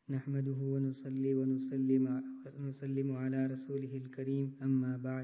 نحمده ونصلي ونسلم على رسوله الکریم اما بعد۔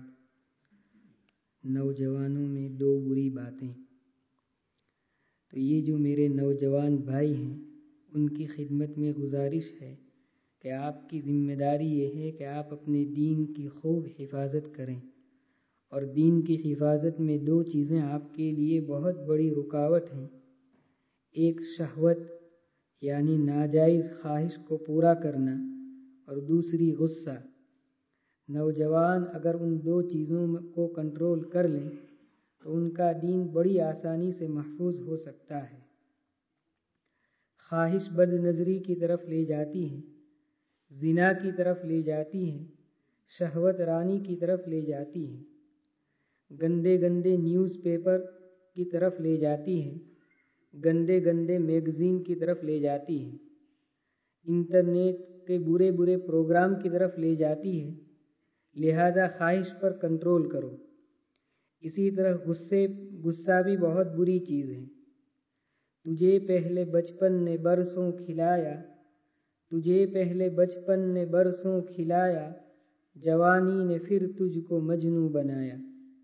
نوجوانوں میں دو بری باتیں۔ تو یہ جو میرے نوجوان بھائی ہیں ان کی خدمت میں گزارش ہے کہ آپ کی ذمہ داری یہ ہے کہ آپ اپنے دین کی خوب حفاظت کریں، اور دین کی حفاظت میں دو چیزیں آپ کے لیے بہت بڑی رکاوٹ ہیں۔ ایک شہوت یعنی ناجائز خواہش کو پورا کرنا، اور دوسری غصہ۔ نوجوان اگر ان دو چیزوں کو کنٹرول کر لیں تو ان کا دین بڑی آسانی سے محفوظ ہو سکتا ہے۔ خواہش بد نظری کی طرف لے جاتی ہے، زنا کی طرف لے جاتی ہے، شہوت رانی کی طرف لے جاتی ہے، گندے گندے نیوز پیپر کی طرف لے جاتی ہے، گندے گندے میگزین کی طرف لے جاتی ہے، انٹرنیٹ کے برے برے پروگرام کی طرف لے جاتی ہے۔ لہذا خواہش پر کنٹرول کرو۔ اسی طرح غصہ بھی بہت بری چیز ہے۔ تجھے پہلے بچپن نے برسوں کھلایا، تجھے پہلے بچپن نے برسوں کھلایا، جوانی نے پھر تجھ کو مجنوں بنایا۔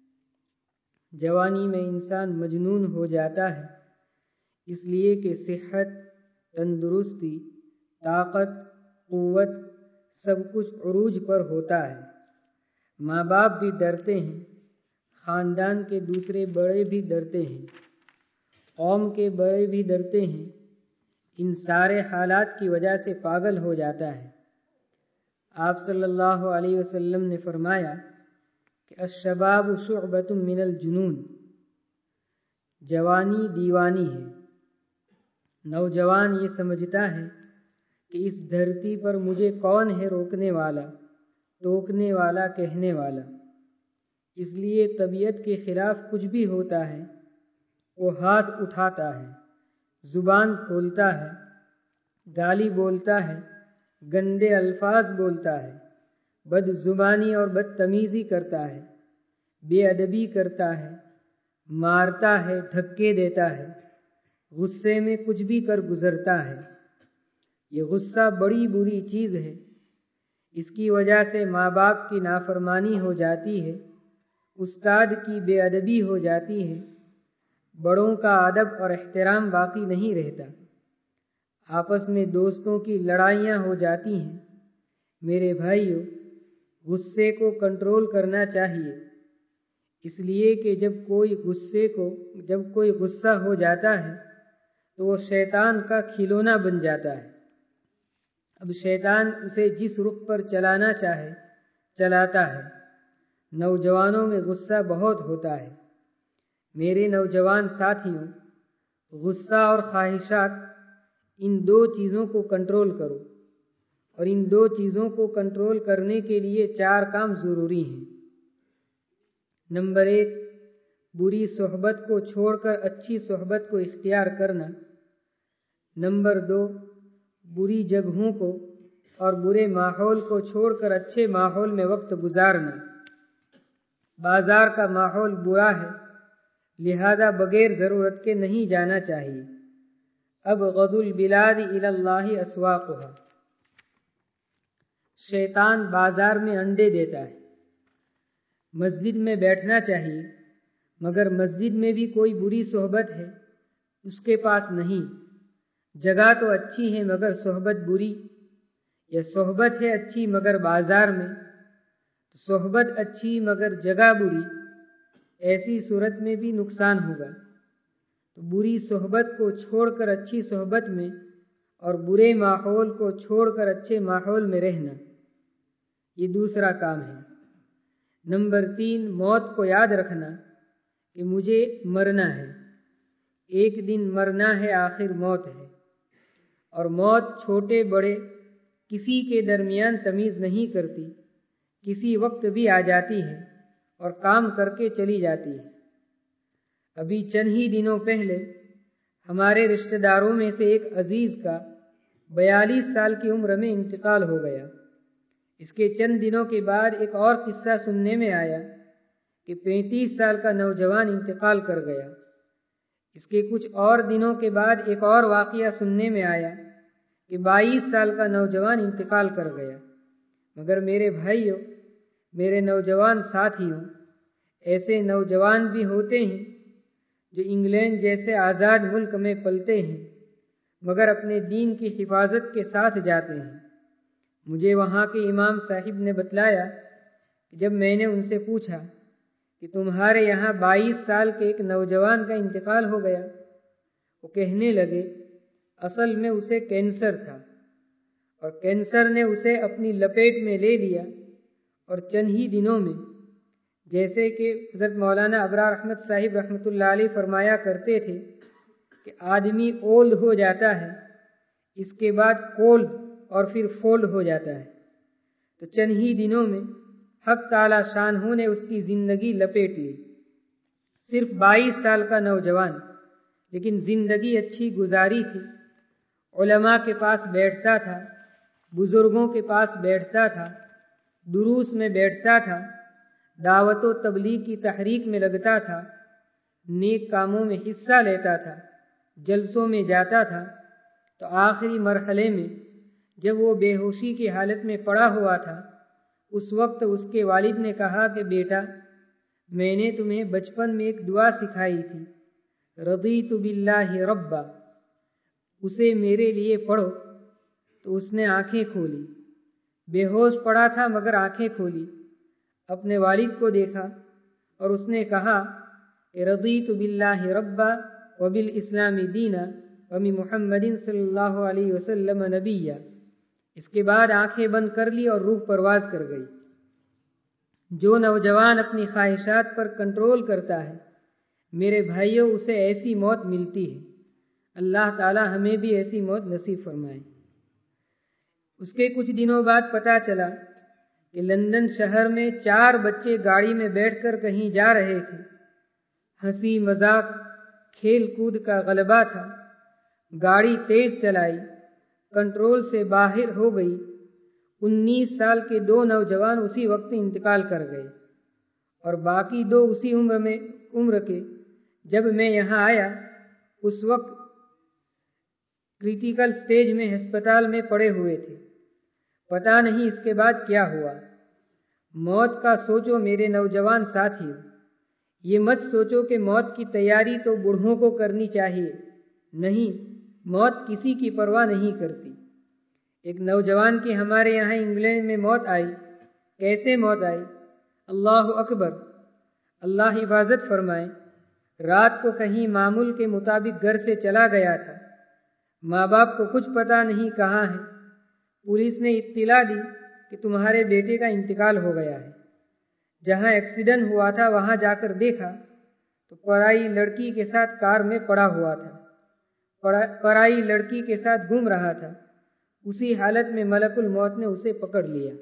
جوانی میں انسان مجنون ہو جاتا ہے، اس لیے کہ صحت، تندرستی، طاقت، قوت سب کچھ عروج پر ہوتا ہے۔ ماں باپ بھی ڈرتے ہیں، خاندان کے دوسرے بڑے بھی ڈرتے ہیں، قوم کے بڑے بھی ڈرتے ہیں۔ ان سارے حالات کی وجہ سے پاگل ہو جاتا ہے۔ آپ صلی اللہ علیہ وسلم نے فرمایا کہ الشباب شعبۃ من الجنون، جوانی دیوانی ہے۔ نوجوان یہ سمجھتا ہے کہ اس دھرتی پر مجھے کون ہے روکنے والا، ٹوکنے والا، کہنے والا۔ اس لیے طبیعت کے خلاف کچھ بھی ہوتا ہے وہ ہاتھ اٹھاتا ہے، زبان کھولتا ہے، گالی بولتا ہے، گندے الفاظ بولتا ہے، بد زبانی اور بدتمیزی کرتا ہے، بے ادبی کرتا ہے، مارتا ہے، دھکے دیتا ہے، غصے میں کچھ بھی کر گزرتا ہے۔ یہ غصہ بڑی بری چیز ہے۔ اس کی وجہ سے ماں باپ کی نافرمانی ہو جاتی ہے، استاد کی بے ادبی ہو جاتی ہے، بڑوں کا ادب اور احترام باقی نہیں رہتا، آپس میں دوستوں کی لڑائیاں ہو جاتی ہیں۔ میرے بھائیو، غصے کو کنٹرول کرنا چاہیے، اس لیے کہ جب کوئی غصہ ہو جاتا ہے تو وہ شیطان کا کھلونا بن جاتا ہے۔ اب شیطان اسے جس رخ پر چلانا چاہے چلاتا ہے۔ نوجوانوں میں غصہ بہت ہوتا ہے۔ میرے نوجوان ساتھیوں، غصہ اور خواہشات، ان دو چیزوں کو کنٹرول کرو، اور ان دو چیزوں کو کنٹرول کرنے کے لیے 4 کام ضروری ہیں۔ نمبر 1، بری صحبت کو چھوڑ کر اچھی صحبت کو اختیار کرنا۔ نمبر 2، بری جگہوں کو اور برے ماحول کو چھوڑ کر اچھے ماحول میں وقت گزارنا۔ بازار کا ماحول برا ہے، لہذا بغیر ضرورت کے نہیں جانا چاہیے۔ ابغض البلاد الی اللہ اسواقها، شیطان بازار میں انڈے دیتا ہے۔ مسجد میں بیٹھنا چاہیے، مگر مسجد میں بھی کوئی بری صحبت ہے، اس کے پاس نہیں۔ جگہ تو اچھی ہے مگر صحبت بری، یا صحبت ہے اچھی مگر بازار میں، صحبت اچھی مگر جگہ بری، ایسی صورت میں بھی نقصان ہوگا۔ تو بری صحبت کو چھوڑ کر اچھی صحبت میں، اور برے ماحول کو چھوڑ کر اچھے ماحول میں رہنا، یہ دوسرا کام ہے۔ نمبر 3، موت کو یاد رکھنا کہ مجھے مرنا ہے، ایک دن مرنا ہے، آخر موت ہے، اور موت چھوٹے بڑے کسی کے درمیان تمیز نہیں کرتی، کسی وقت بھی آ جاتی ہے اور کام کر کے چلی جاتی ہے۔ ابھی چند ہی دنوں پہلے ہمارے رشتہ داروں میں سے ایک عزیز کا 42 سال کی عمر میں انتقال ہو گیا۔ اس کے چند دنوں کے بعد ایک اور قصہ سننے میں آیا کہ 35 سال کا نوجوان انتقال کر گیا۔ اس کے کچھ اور دنوں کے بعد ایک اور واقعہ سننے میں آیا کہ 22 سال کا نوجوان انتقال کر گیا، مگر میرے بھائیوں، میرے نوجوان ساتھیوں، ایسے نوجوان بھی ہوتے ہیں جو انگلینڈ جیسے آزاد ملک میں پلتے ہیں مگر اپنے دین کی حفاظت کے ساتھ جاتے ہیں۔ مجھے وہاں کے امام صاحب نے بتلایا کہ جب میں نے ان سے پوچھا کہ تمہارے یہاں 22 سال کے ایک نوجوان کا انتقال ہو گیا، وہ کہنے لگے اصل میں اسے کینسر تھا اور کینسر نے اسے اپنی لپیٹ میں لے لیا، اور چند ہی دنوں میں، جیسے کہ حضرت مولانا ابرار احمد صاحب رحمۃ اللہ علیہ فرمایا کرتے تھے کہ آدمی اولڈ ہو جاتا ہے، اس کے بعد کولڈ اور پھر فولڈ ہو جاتا ہے، تو چند ہی دنوں میں حق تعالی شانہ نے اس کی زندگی لپیٹ لی۔ صرف 22 سال کا نوجوان، لیکن زندگی اچھی گزاری تھی، علماء کے پاس بیٹھتا تھا، بزرگوں کے پاس بیٹھتا تھا، دروس میں بیٹھتا تھا، دعوت و تبلیغ کی تحریک میں لگتا تھا، نیک کاموں میں حصہ لیتا تھا، جلسوں میں جاتا تھا، تو آخری مرحلے میں جب وہ بے ہوشی کی حالت میں پڑا ہوا تھا، اس وقت اس کے والد نے کہا کہ بیٹا، میں نے تمہیں بچپن میں ایک دعا سکھائی تھی، رضیت باللہ ربا، اسے میرے لیے پڑھو۔ تو اس نے آنکھیں کھولی، بے ہوش پڑا تھا مگر آنکھیں کھولی، اپنے والد کو دیکھا اور اس نے کہا کہ رضیت باللہ ربا وبالاسلام دینا وبمحمد صلی اللہ علیہ وسلم نبیا۔ اس کے بعد آنکھیں بند کر لی اور روح پرواز کر گئی۔ جو نوجوان اپنی خواہشات پر کنٹرول کرتا ہے، میرے بھائیوں، اسے ایسی موت ملتی ہے۔ اللہ تعالی ہمیں بھی ایسی موت نصیب فرمائے۔ اس کے کچھ دنوں بعد پتہ چلا کہ لندن شہر میں 4 بچے گاڑی میں بیٹھ کر کہیں جا رہے تھے۔ ہنسی مذاق کھیل کود کا غلبہ تھا، گاڑی تیز چلائی، کنٹرول سے باہر ہو گئی، 19 سال کے 2 نوجوان اسی وقت انتقال کر گئے اور باقی 2 اسی عمر کے جب میں یہاں آیا اس وقت کریٹیکل سٹیج میں ہسپتال میں پڑے ہوئے تھے۔ پتہ نہیں اس کے بعد کیا ہوا۔ موت کا سوچو میرے نوجوان ساتھیوں، یہ مت سوچو کہ موت کی تیاری تو بوڑھوں کو کرنی چاہیے، نہیں، موت کسی کی پرواہ نہیں کرتی۔ ایک نوجوان کی ہمارے یہاں انگلینڈ میں موت آئی۔ کیسے موت آئی؟ اللہ اکبر، اللہ حفاظت فرمائے۔ رات کو کہیں معمول کے مطابق گھر سے چلا گیا تھا، ماں باپ کو کچھ پتہ نہیں کہاں ہے، پولیس نے اطلاع دی کہ تمہارے بیٹے کا انتقال ہو گیا ہے۔ جہاں ایکسیڈنٹ ہوا تھا وہاں جا کر دیکھا تو پرائی لڑکی کے ساتھ کار میں پڑا ہوا تھا، پرائی لڑکی کے ساتھ گھوم رہا تھا۔ اسی حالت میں ملک الموت نے اسے پکڑ لیا۔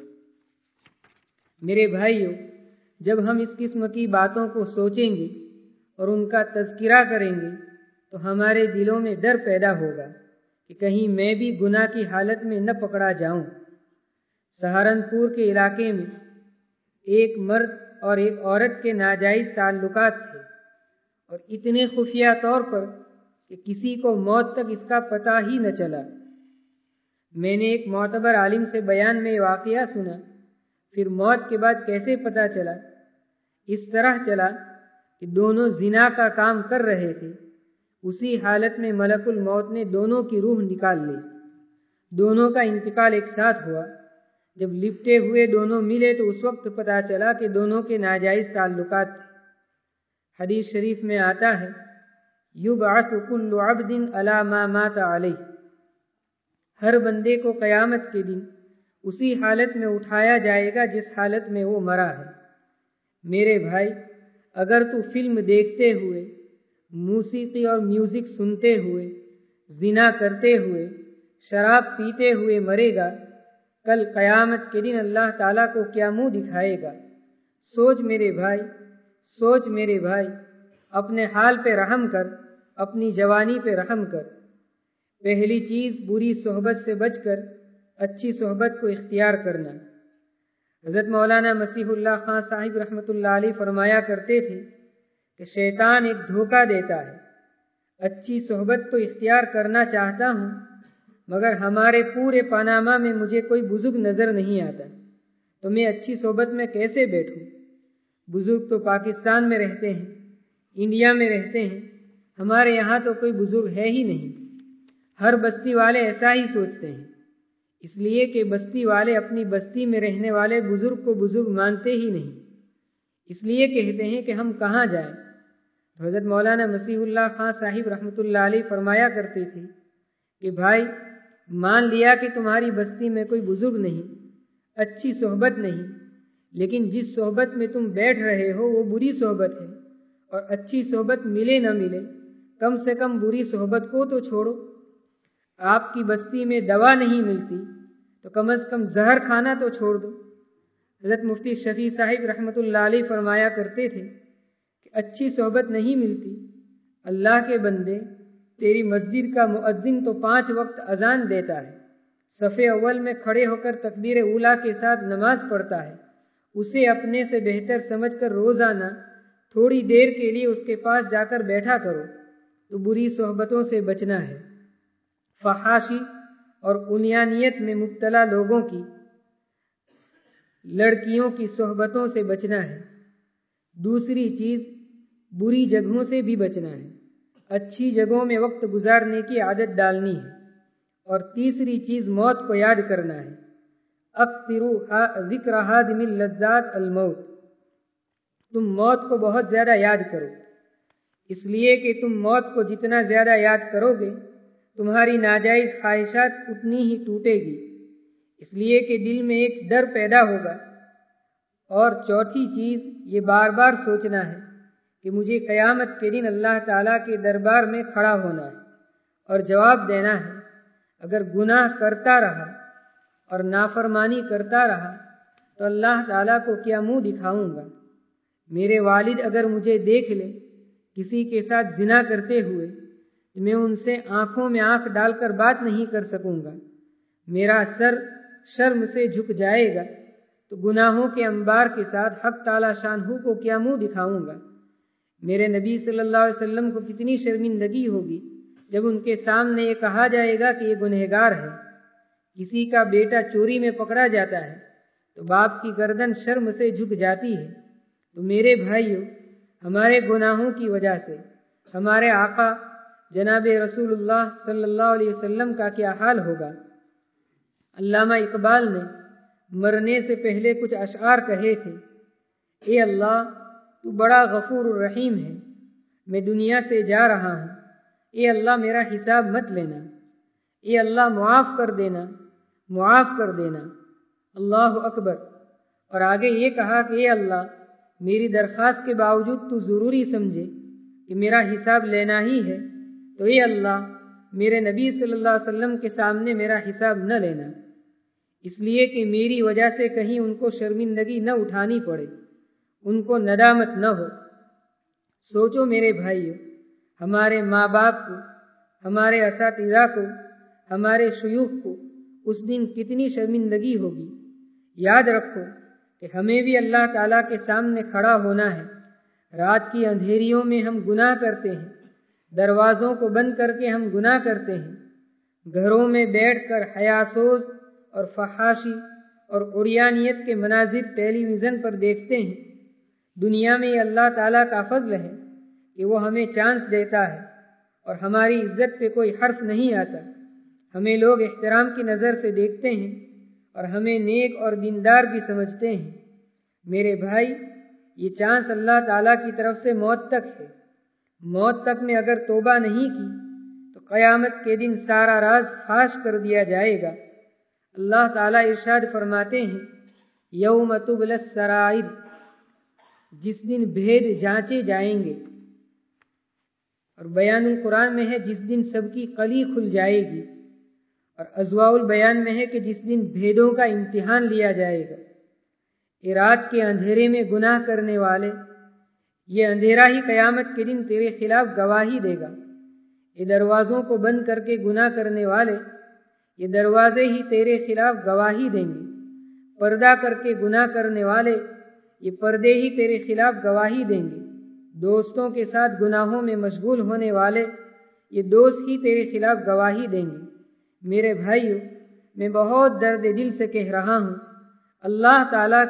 میرے بھائیوں، جب ہم اس قسم کی باتوں کو سوچیں گے اور ان کا تذکرہ کریں گے تو ہمارے دلوں میں ڈر پیدا ہوگا کہ کہیں میں بھی گناہ کی حالت میں نہ پکڑا جاؤں۔ سہارنپور کے علاقے میں ایک مرد اور ایک عورت کے ناجائز تعلقات تھے اور اتنے خفیہ طور پر کہ کسی کو موت تک اس کا پتہ ہی نہ چلا۔ میں نے ایک معتبر عالم سے بیان میں واقعہ سنا، پھر موت کے بعد کیسے پتہ چلا؟ اس طرح چلا کہ دونوں زنا کا کام کر رہے تھے، اسی حالت میں ملک الموت نے دونوں کی روح نکال لی۔ دونوں کا انتقال ایک ساتھ ہوا۔ جب لپٹے ہوئے دونوں ملے تو اس وقت پتہ چلا کہ دونوں کے ناجائز تعلقات تھے۔ حدیث شریف میں آتا ہے یبعث کل عبد علی ما مات علیہ، ہر بندے کو قیامت کے دن اسی حالت میں اٹھایا جائے گا جس حالت میں وہ مرا ہے۔ میرے بھائی، اگر تو فلم دیکھتے ہوئے، موسیقی اور میوزک سنتے ہوئے، زنا کرتے ہوئے، شراب پیتے ہوئے مرے گا، کل قیامت کے دن اللہ تعالیٰ کو کیا منہ دکھائے گا؟ سوچ میرے بھائی، سوچ میرے بھائی، اپنے حال پہ رحم کر، اپنی جوانی پہ رحم کر۔ پہلی چیز بری صحبت سے بچ کر اچھی صحبت کو اختیار کرنا۔ حضرت مولانا مسیح اللہ خان صاحب رحمۃ اللہ علیہ فرمایا کرتے تھے کہ شیطان ایک دھوکہ دیتا ہے، اچھی صحبت تو اختیار کرنا چاہتا ہوں مگر ہمارے پورے پاناما میں مجھے کوئی بزرگ نظر نہیں آتا، تو میں اچھی صحبت میں کیسے بیٹھوں؟ بزرگ تو پاکستان میں رہتے ہیں، انڈیا میں رہتے ہیں، ہمارے یہاں تو کوئی بزرگ ہے ہی نہیں۔ ہر بستی والے ایسا ہی سوچتے ہیں، اس لیے کہ بستی والے اپنی بستی میں رہنے والے بزرگ کو بزرگ مانتے ہی نہیں، اس لیے کہتے ہیں کہ ہم کہاں جائیں۔ تو حضرت مولانا مسیح اللہ خان صاحب رحمۃ اللہ علیہ فرمایا کرتے تھے کہ بھائی، مان لیا کہ تمہاری بستی میں کوئی بزرگ نہیں، اچھی صحبت نہیں، لیکن جس صحبت میں تم بیٹھ رہے ہو وہ بری صحبت ہے، اور اچھی صحبت ملے نہ ملے، کم سے کم بری صحبت کو تو چھوڑو۔ آپ کی بستی میں دوا نہیں ملتی تو کم از کم زہر کھانا تو چھوڑ دو۔ حضرت مفتی شفیع صاحب رحمۃ اللہ علیہ فرمایا کرتے تھے کہ اچھی صحبت نہیں ملتی، اللہ کے بندے، تیری مسجد کا مؤذن تو 5 وقت اذان دیتا ہے، صف اول میں کھڑے ہو کر تکبیر اولیٰ کے ساتھ نماز پڑھتا ہے، اسے اپنے سے بہتر سمجھ کر روزانہ تھوڑی دیر کے لیے اس کے پاس جا کر بیٹھا کرو، تو بری صحبتوں سے بچنا ہے۔ فحاشی اور انانیت میں مبتلا لوگوں کی، لڑکیوں کی صحبتوں سے بچنا ہے۔ دوسری چیز، بری جگہوں سے بھی بچنا ہے، اچھی جگہوں میں وقت گزارنے کی عادت ڈالنی ہے۔ اور تیسری چیز، موت کو یاد کرنا ہے۔ اکثروا ذکر ہادم اللذات الموت، تم موت کو بہت زیادہ یاد کرو، اس لیے کہ تم موت کو جتنا زیادہ یاد کرو گے تمہاری ناجائز خواہشات اتنی ہی ٹوٹے گی، اس لیے کہ دل میں ایک ڈر پیدا ہوگا۔ اور چوتھی چیز، یہ بار بار سوچنا ہے کہ مجھے قیامت کے دن اللہ تعالیٰ کے دربار میں کھڑا ہونا ہے اور جواب دینا ہے۔ اگر گناہ کرتا رہا اور نافرمانی کرتا رہا تو اللہ تعالیٰ کو کیا منہ دکھاؤں گا؟ میرے والد اگر مجھے دیکھ لے کسی کے ساتھ زنا کرتے ہوئے تو میں ان سے آنکھوں میں آنکھ ڈال کر بات نہیں کر سکوں گا، میرا سر شرم سے جھک جائے گا، تو گناہوں کے انبار کے ساتھ حق تعالی شانہ کو کیا منہ دکھاؤں گا؟ میرے نبی صلی اللہ علیہ وسلم کو کتنی شرمندگی ہوگی جب ان کے سامنے یہ کہا جائے گا کہ یہ گنہگار ہے۔ کسی کا بیٹا چوری میں پکڑا جاتا ہے تو باپ کی گردن شرم سے جھک جاتی ہے۔ تو میرے بھائیوں، ہمارے گناہوں کی وجہ سے ہمارے آقا جناب رسول اللہ صلی اللہ علیہ وسلم کا کیا حال ہوگا؟ علامہ اقبال نے مرنے سے پہلے کچھ اشعار کہے تھے: اے اللہ، تو بڑا غفور الرحیم ہے، میں دنیا سے جا رہا ہوں، اے اللہ میرا حساب مت لینا، اے اللہ معاف کر دینا، معاف کر دینا، اللہ اکبر۔ اور آگے یہ کہا کہ اے اللہ، میری درخواست کے باوجود تو ضروری سمجھے کہ میرا حساب لینا ہی ہے، تو اے اللہ میرے نبی صلی اللہ علیہ وسلم کے سامنے میرا حساب نہ لینا، اس لیے کہ میری وجہ سے کہیں ان کو شرمندگی نہ اٹھانی پڑے، ان کو ندامت نہ ہو۔ سوچو میرے بھائیو، ہمارے ماں باپ کو، ہمارے اساتذہ کو، ہمارے شیوخ کو اس دن کتنی شرمندگی ہوگی۔ یاد رکھو کہ ہمیں بھی اللہ تعالیٰ کے سامنے کھڑا ہونا ہے۔ رات کی اندھیریوں میں ہم گناہ کرتے ہیں، دروازوں کو بند کر کے ہم گناہ کرتے ہیں، گھروں میں بیٹھ کر حیاسوز اور فحاشی اور عریانیت کے مناظر ٹیلی ویژن پر دیکھتے ہیں۔ دنیا میں یہ اللہ تعالیٰ کا فضل ہے کہ وہ ہمیں چانس دیتا ہے اور ہماری عزت پہ کوئی حرف نہیں آتا، ہمیں لوگ احترام کی نظر سے دیکھتے ہیں اور ہمیں نیک اور دیندار بھی سمجھتے ہیں۔ میرے بھائی، یہ چانس اللہ تعالیٰ کی طرف سے موت تک ہے۔ موت تک میں اگر توبہ نہیں کی تو قیامت کے دن سارا راز فاش کر دیا جائے گا۔ اللہ تعالیٰ ارشاد فرماتے ہیں: یوم تبلی السرائر، جس دن بھید جانچے جائیں گے، اور بیان القرآن میں ہے جس دن سب کی قلی کھل جائے گی، اور اضواء البیان میں ہے کہ جس دن بھیدوں کا امتحان لیا جائے گا۔ رات کے اندھیرے میں گناہ کرنے والے، یہ اندھیرا ہی قیامت کے دن تیرے خلاف گواہی دے گا۔ یہ دروازوں کو بند کر کے گناہ کرنے والے، یہ دروازے ہی تیرے خلاف گواہی دیں گے۔ پردہ کر کے گناہ کرنے والے، یہ پردے ہی تیرے خلاف گواہی دیں گے۔ دوستوں کے ساتھ گناہوں میں مشغول ہونے والے، یہ دوست ہی تیرے خلاف گواہی دیں گے۔ میرے بھائیو، میں بہت درد دل سے کہہ رہا ہوں، اللہ تعالیٰ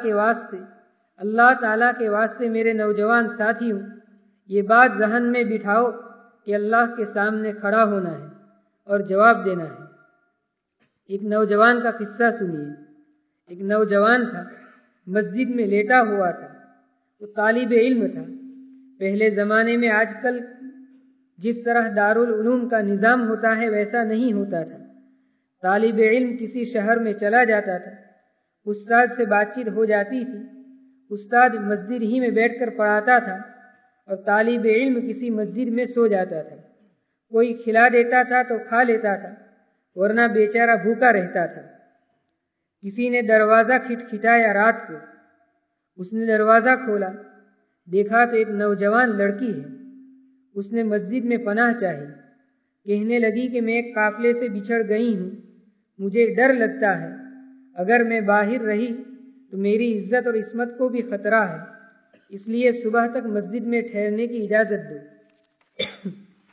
کے واسطے میرے نوجوان ساتھیوں، یہ بات ذہن میں بٹھاؤ کہ اللہ کے سامنے کھڑا ہونا ہے اور جواب دینا ہے۔ ایک نوجوان کا قصہ سنیے۔ ایک نوجوان تھا، مسجد میں لیٹا ہوا تھا۔ وہ طالب علم تھا۔ پہلے زمانے میں آج کل جس طرح دارالعلوم کا نظام ہوتا ہے ویسا نہیں ہوتا تھا۔ طالب علم کسی شہر میں چلا جاتا تھا، استاد سے بات چیت ہو جاتی تھی، استاد مسجد ہی میں بیٹھ کر پڑھاتا تھا اور طالب علم کسی مسجد میں سو جاتا تھا۔ کوئی کھلا دیتا تھا تو کھا لیتا تھا، ورنہ بیچارہ بھوکا رہتا تھا۔ کسی نے دروازہ کھٹکھٹایا رات کو۔ اس نے دروازہ کھولا، دیکھا تو ایک نوجوان لڑکی ہے۔ اس نے مسجد میں پناہ چاہی، کہنے لگی کہ میں ایک قافلے سے بچھڑ گئی ہوں، مجھے ڈر لگتا ہے، اگر میں باہر رہی تو میری عزت اور عصمت کو بھی خطرہ ہے، اس لیے صبح تک مسجد میں ٹھہرنے کی اجازت دو۔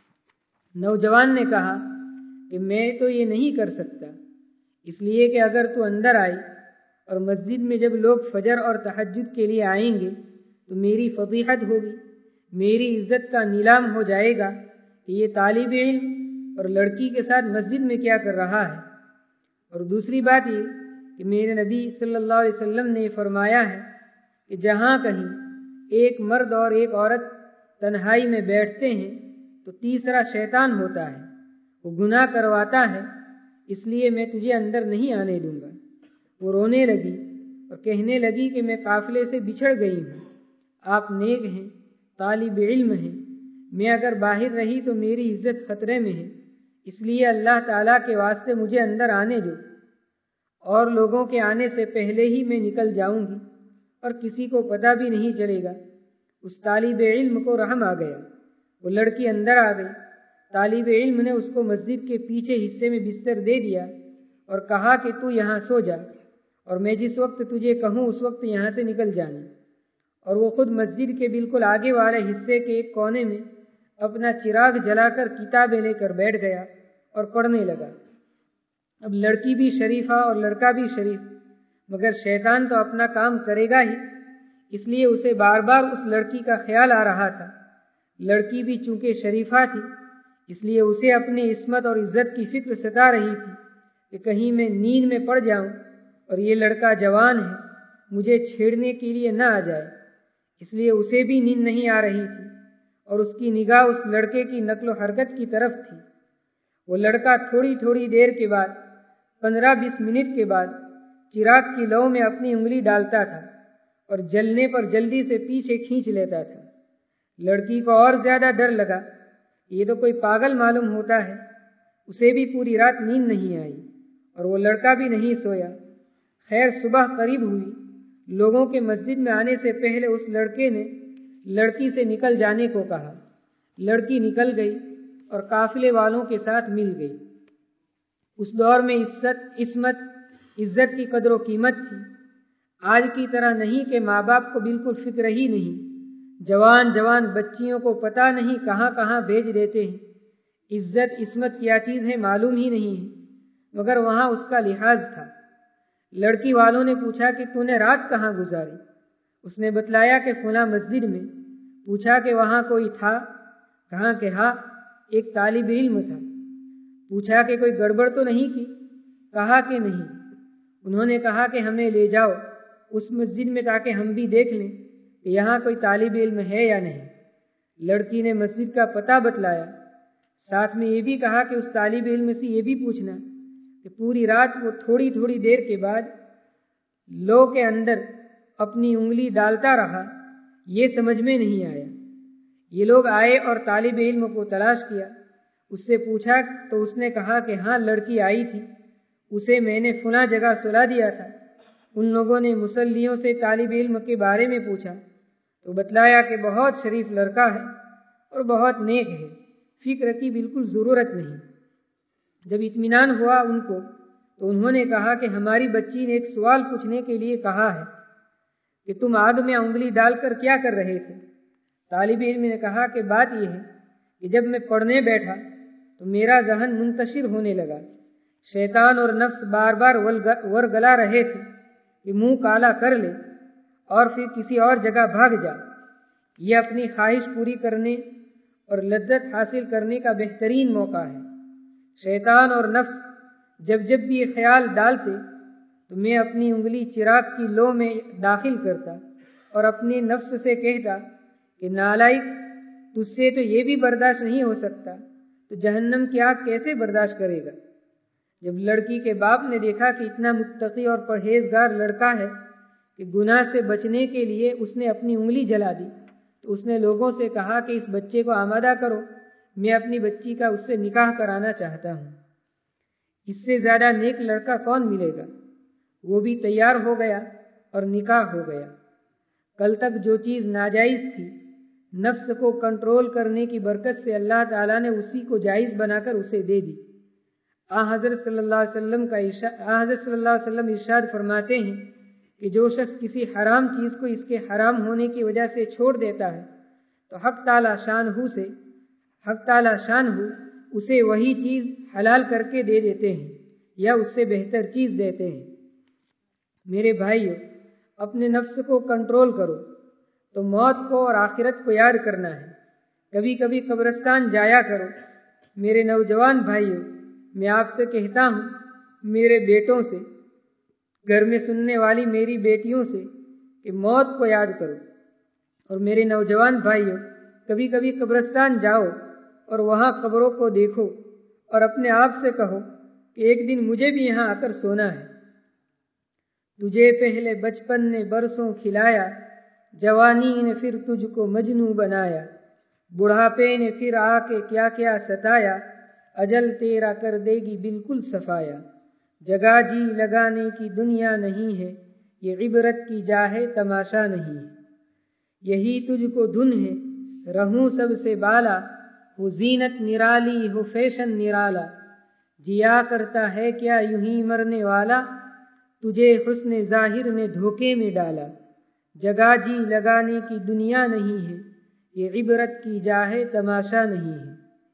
نوجوان نے کہا کہ میں تو یہ نہیں کر سکتا، اس لیے کہ اگر تو اندر آئی اور مسجد میں جب لوگ فجر اور تہجد کے لیے آئیں گے تو میری فضیحت ہوگی، میری عزت کا نیلام ہو جائے گا کہ یہ طالب علم اور لڑکی کے ساتھ مسجد میں کیا کر رہا ہے۔ اور دوسری بات یہ کہ میرے نبی صلی اللہ علیہ وسلم نے فرمایا ہے کہ جہاں کہیں ایک مرد اور ایک عورت تنہائی میں بیٹھتے ہیں تو تیسرا شیطان ہوتا ہے، وہ گناہ کرواتا ہے، اس لیے میں تجھے اندر نہیں آنے دوں گا۔ وہ رونے لگی اور کہنے لگی کہ میں قافلے سے بچھڑ گئی ہوں، آپ نیک ہیں، طالب علم ہیں، میں اگر باہر رہی تو میری عزت خطرے میں ہے، اس لیے اللہ تعالیٰ کے واسطے مجھے اندر آنے دو، اور لوگوں کے آنے سے پہلے ہی میں نکل جاؤں گی اور کسی کو پتہ بھی نہیں چلے گا۔ اس طالب علم کو رحم آ گیا، وہ لڑکی اندر آ گئی۔ طالب علم نے اس کو مسجد کے پیچھے حصے میں بستر دے دیا اور کہا کہ تو یہاں سو جا، اور میں جس وقت تجھے کہوں اس وقت یہاں سے نکل جانا۔ اور وہ خود مسجد کے بالکل آگے والے حصے کے ایک کونے میں اپنا چراغ جلا کر کتابیں لے کر بیٹھ گیا اور پڑھنے لگا۔ اب لڑکی بھی شریفہ اور لڑکا بھی شریف، مگر شیطان تو اپنا کام کرے گا ہی، اس لیے اسے بار بار اس لڑکی کا خیال آ رہا تھا۔ لڑکی بھی چونکہ شریفہ تھی، اس لیے اسے اپنی عصمت اور عزت کی فکر ستا رہی تھی کہ کہیں میں نیند میں پڑ جاؤں اور یہ لڑکا جوان ہے، مجھے چھیڑنے کے لیے نہ آ جائے، اس لیے اسے بھی نیند نہیں آ رہی تھی اور اس کی نگاہ اس لڑکے کی نقل و حرکت کی طرف تھی۔ وہ لڑکا تھوڑی دیر کے بعد، 15-20 منٹ کے بعد چراغ کی لو میں اپنی انگلی ڈالتا تھا اور جلنے پر جلدی سے پیچھے کھینچ لیتا تھا۔ لڑکی کو اور زیادہ ڈر لگا، یہ تو کوئی پاگل معلوم ہوتا ہے۔ اسے بھی پوری رات نیند نہیں آئی اور وہ لڑکا بھی نہیں سویا۔ خیر صبح قریب ہوئی، لوگوں کے مسجد میں آنے سے پہلے اس لڑکے نے لڑکی سے نکل جانے کو کہا۔ لڑکی نکل گئی اور قافلے والوں کے ساتھ مل گئی۔ اس دور میں عزت کی قدر و قیمت تھی، آج کی طرح نہیں کہ ماں باپ کو بالکل فکر ہی نہیں، جوان بچیوں کو پتہ نہیں کہاں کہاں بھیج دیتے ہیں۔ عزت عصمت کیا چیز ہے معلوم ہی نہیں ہے، مگر وہاں اس کا لحاظ تھا۔ لڑکی والوں نے پوچھا کہ تو نے رات کہاں گزاری؟ اس نے بتلایا کہ فلاں مسجد میں۔ پوچھا کہ وہاں کوئی تھا؟ کہا کہ ہاں، ایک طالب علم تھا۔ پوچھا کہ کوئی گڑبڑ تو نہیں کی؟ کہا کہ نہیں۔ انہوں نے کہا کہ ہمیں لے جاؤ اس مسجد میں تاکہ ہم بھی دیکھ لیں کہ یہاں کوئی طالب علم ہے یا نہیں۔ لڑکی نے مسجد کا پتہ بتلایا، ساتھ میں یہ بھی کہا کہ اس طالب علم سے یہ بھی پوچھنا کہ پوری رات وہ تھوڑی دیر کے بعد لو کے اندر اپنی انگلی ڈالتا رہا، یہ سمجھ میں نہیں آیا۔ یہ لوگ آئے اور طالب علم کو تلاش کیا، اس سے پوچھا تو اس نے کہا کہ ہاں لڑکی آئی تھی، اسے میں نے فلاں جگہ سلا دیا تھا۔ ان لوگوں نے مسلیوں سے طالب علم کے بارے میں پوچھا تو بتلایا کہ بہت شریف لڑکا ہے اور بہت نیک ہے، فکر کی بالکل ضرورت نہیں۔ جب اطمینان ہوا ان کو تو انہوں نے کہا کہ ہماری بچی نے ایک سوال پوچھنے کے لیے کہا ہے کہ تم آگ میں انگلی ڈال کر کیا کر رہے تھے؟ طالب علم نے کہا کہ بات یہ ہے کہ جب میں پڑھنے بیٹھا تو میرا ذہن منتشر ہونے لگا، शैतान और नफ्स बार बार वरगला रहे थे कि मुंह काला कर ले और फिर किसी और जगह भाग जा। ये अपनी ख्वाहिश पूरी करने और लज्जत हासिल करने का बेहतरीन मौका है। शैतान और नफ्स जब जब भी ये ख्याल डालते तो मैं अपनी उंगली चिराग की लो में दाखिल करता और अपने नफ्स से कहता कि नालायक, तुझसे तो ये भी बर्दाश्त नहीं हो सकता, तो जहन्नम की आग कैसे बर्दाश्त करेगा। जब लड़की के बाप ने देखा कि इतना मुत्तकी और परहेजगार लड़का है कि गुनाह से बचने के लिए उसने अपनी उंगली जला दी, तो उसने लोगों से कहा कि इस बच्चे को आमादा करो, मैं अपनी बच्ची का उससे निकाह कराना चाहता हूँ। इससे ज्यादा नेक लड़का कौन मिलेगा। वो भी तैयार हो गया और निकाह हो गया। कल तक जो चीज नाजायज थी, नफ्स को कंट्रोल करने की बरकत से अल्लाह ताला ने उसी को जायज बनाकर उसे दे दी। हज़रत सल्लल्लाहु अलैहि वसल्लम इरशाद फरमाते हैं कि जो शख्स किसी हराम चीज को इसके हराम होने की वजह से छोड़ देता है तो हक ताला शानहू उसे वही चीज हलाल करके दे देते हैं या उससे बेहतर चीज देते हैं। मेरे भाइयों, अपने नफ्स को कंट्रोल करो तो मौत को और आखिरत को याद करना है। कभी कभी कब्रिस्तान जाया करो। मेरे नौजवान भाइयों, मैं आपसे कहता हूँ, मेरे बेटों से, घर में सुनने वाली मेरी बेटियों से, कि मौत को याद करो। और मेरे नौजवान भाइयों, कभी कभी कब्रिस्तान जाओ और वहां कब्रों को देखो और अपने आप से कहो कि एक दिन मुझे भी यहाँ आकर सोना है। तुझे पहले बचपन ने बरसों खिलाया, जवानी ने फिर तुझको मजनू बनाया, बुढ़ापे ने फिर आके क्या क्या सताया, अजल तेरा कर देगी बिल्कुल सफाया। जगह जी लगाने की दुनिया नहीं है, ये इबरत की जा है तमाशा नहीं है। यही तुझको धुन है, रहूं सबसे बाला, हो जीनत निराली हो फैशन निराला। जिया करता है क्या यूं ही मरने वाला, तुझे हुस्न जाहिर ने धोखे में डाला। जगह जी लगाने की दुनिया नहीं है, ये इबरत की जा है तमाशा नहीं है।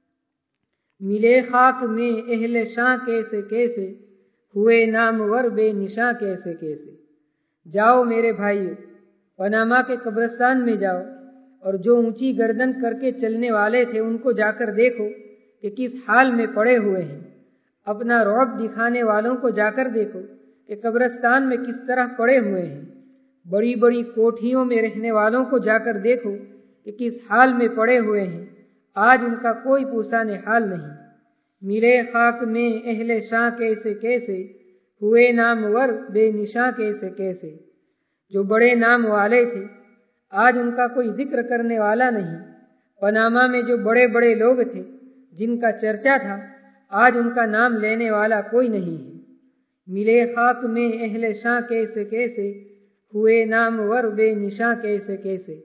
मिले खाक में अहले शां कैसे कैसे, हुए नामवर बेनिशा कैसे कैसे। जाओ मेरे भाइयों, पनामा के कब्रिस्तान में जाओ और जो ऊंची गर्दन करके चलने वाले थे उनको जाकर देखो कि किस हाल में पड़े हुए हैं। अपना रौब दिखाने वालों को जाकर देखो कि कब्रिस्तान में किस तरह पड़े हुए हैं। बड़ी बड़ी कोठियों में रहने वालों को जाकर देखो कि किस हाल में पड़े हुए हैं। आज उनका कोई पूछाने हाल नहीं। मिले खाक में अहले शां कैसे कैसे, हुए नामवर बेनिशा कैसे कैसे। जो बड़े नाम वाले थे, आज उनका कोई जिक्र करने वाला नहीं। पनामा में जो बड़े बड़े लोग थे, जिनका चर्चा था, आज उनका नाम लेने वाला कोई नहीं है। मिले खाक में अहले शां कैसे कैसे, हुए नामवर बेनिशा कैसे कैसे।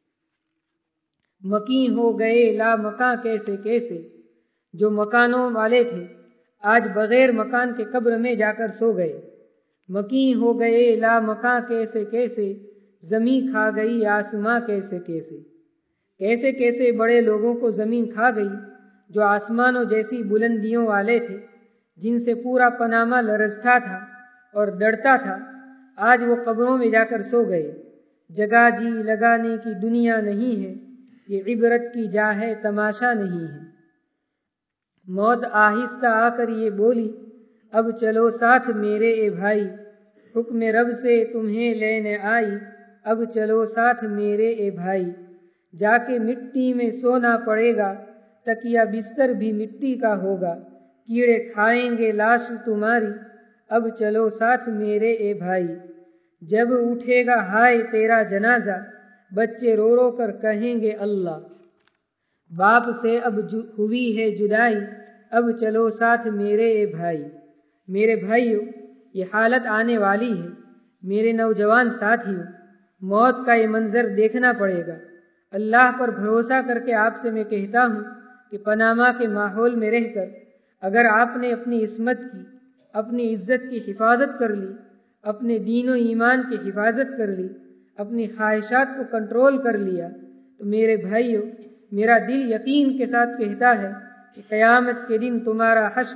मकी हो गए ला मकां कैसे कैसे। जो मकानों वाले थे, आज बगैर मकान के कब्र में जाकर सो गए। मकी हो गए ला मकां कैसे कैसे, जमी खा गई आसमां कैसे कैसे। कैसे कैसे बड़े लोगों को जमीन खा गई जो आसमानों जैसी बुलंदियों वाले थे, जिनसे पूरा पनामा लरजता था और डरता था। आज वो कब्रों में जाकर सो गए। जगह जी लगाने की दुनिया नहीं है, ये इबरत की जा है तमाशा नहीं है। मौत आहिस्ता आकर ये बोली, अब चलो साथ मेरे ए भाई, हुक्म रब से तुम्हें लेने आई। अब चलो साथ मेरे ए भाई, जाके मिट्टी में सोना पड़ेगा, तकिया बिस्तर भी मिट्टी का होगा, कीड़े खाएंगे लाश तुम्हारी। अब चलो साथ मेरे ए भाई, जब उठेगा हाय तेरा जनाजा, बच्चे रो रो कर कहेंगे अल्लाह। बाप से अब हुई है जुदाई, अब चलो साथ मेरे ए भाई। मेरे भाइयों, ये हालत आने वाली है। मेरे नौजवान साथियों, मौत का ये मंजर देखना पड़ेगा। अल्लाह पर भरोसा करके आपसे मैं कहता हूँ कि पनामा के माहौल में रहकर अगर आपने अपनी इस्मत की, अपनी इज्जत की हिफाजत कर ली, अपने दीन और ईमान की हिफाजत कर ली, अपनी ख्वाहिशात को कंट्रोल कर लिया, तो मेरे भाइयों, मेरा दिल यकीन के साथ कहता है कि क़यामत के दिन तुम्हारा हश्र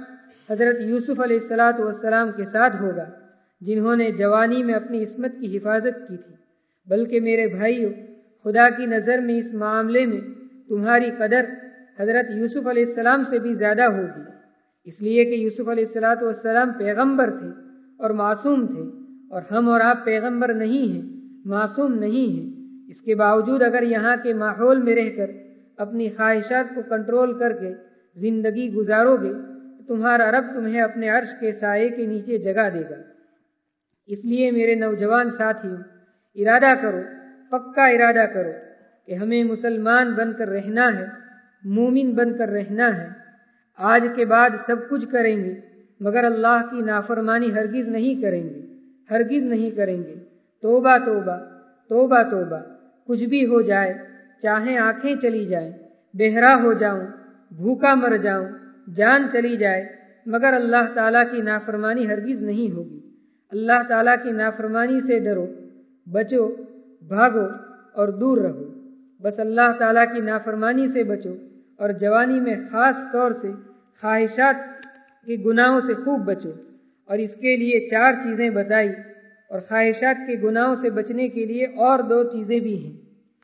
حضرت یوسف علیہ السلام کے ساتھ ہوگا جنہوں نے جوانی میں اپنی عصمت کی حفاظت کی تھی، بلکہ میرے بھائیو، خدا کی نظر میں اس معاملے میں تمہاری قدر حضرت یوسف علیہ السلام سے بھی زیادہ ہوگی، اس لیے کہ یوسف علیہ السلام پیغمبر تھے اور معصوم تھے، اور ہم اور آپ پیغمبر نہیں ہیں، معصوم نہیں ہیں۔ اس کے باوجود اگر یہاں کے ماحول میں رہ کر اپنی خواہشات کو کنٹرول کر کے زندگی گزارو گے تو تمہارا رب تمہیں اپنے عرش کے سائے کے نیچے جگہ دے گا۔ اس لیے میرے نوجوان ساتھیوں، ارادہ کرو، پکا ارادہ کرو کہ ہمیں مسلمان بن کر رہنا ہے، مومن بن کر رہنا ہے۔ آج کے بعد سب کچھ کریں گے مگر اللہ کی نافرمانی ہرگز نہیں کریں گے، ہرگز نہیں کریں گے۔ توبہ توبہ توبہ توبہ، کچھ بھی ہو جائے، چاہے آنکھیں چلی جائیں، بہرا ہو جاؤں، بھوکا مر جاؤں، جان چلی جائے، مگر اللہ تعالیٰ کی نافرمانی ہرگز نہیں ہوگی۔ اللہ تعالیٰ کی نافرمانی سے ڈرو، بچو، بھاگو اور دور رہو۔ بس اللہ تعالیٰ کی نافرمانی سے بچو، اور جوانی میں خاص طور سے خواہشات کے گناہوں سے خوب بچو۔ اور اس کے لیے 4 چیزیں بتائی، اور خواہشات کے گناہوں سے بچنے کے لیے اور 2 چیزیں بھی ہیں۔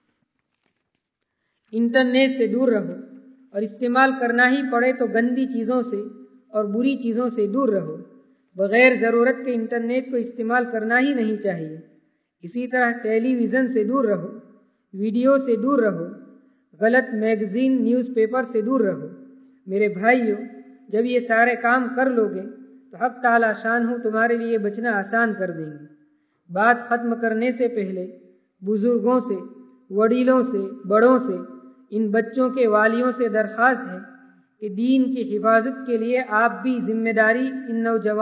انٹرنیٹ سے دور رہو، اور استعمال کرنا ہی پڑے تو گندی چیزوں سے اور بری چیزوں سے دور رہو۔ بغیر ضرورت کے انٹرنیٹ کو استعمال کرنا ہی نہیں چاہیے۔ اسی طرح ٹیلی ویژن سے دور رہو، ویڈیو سے دور رہو، غلط میگزین، نیوز پیپر سے دور رہو۔ میرے بھائیو، جب یہ سارے کام کر لو گے تو حق تعالی شانہ تمہارے لیے بچنا آسان کر دیں گے۔ بات ختم کرنے سے پہلے بزرگوں سے، وڈیلوں سے، بڑوں سے، ان بچوں کے والیوں سے درخواست ہے کہ دین کی حفاظت کے لیے آپ کی ذمہ داری ان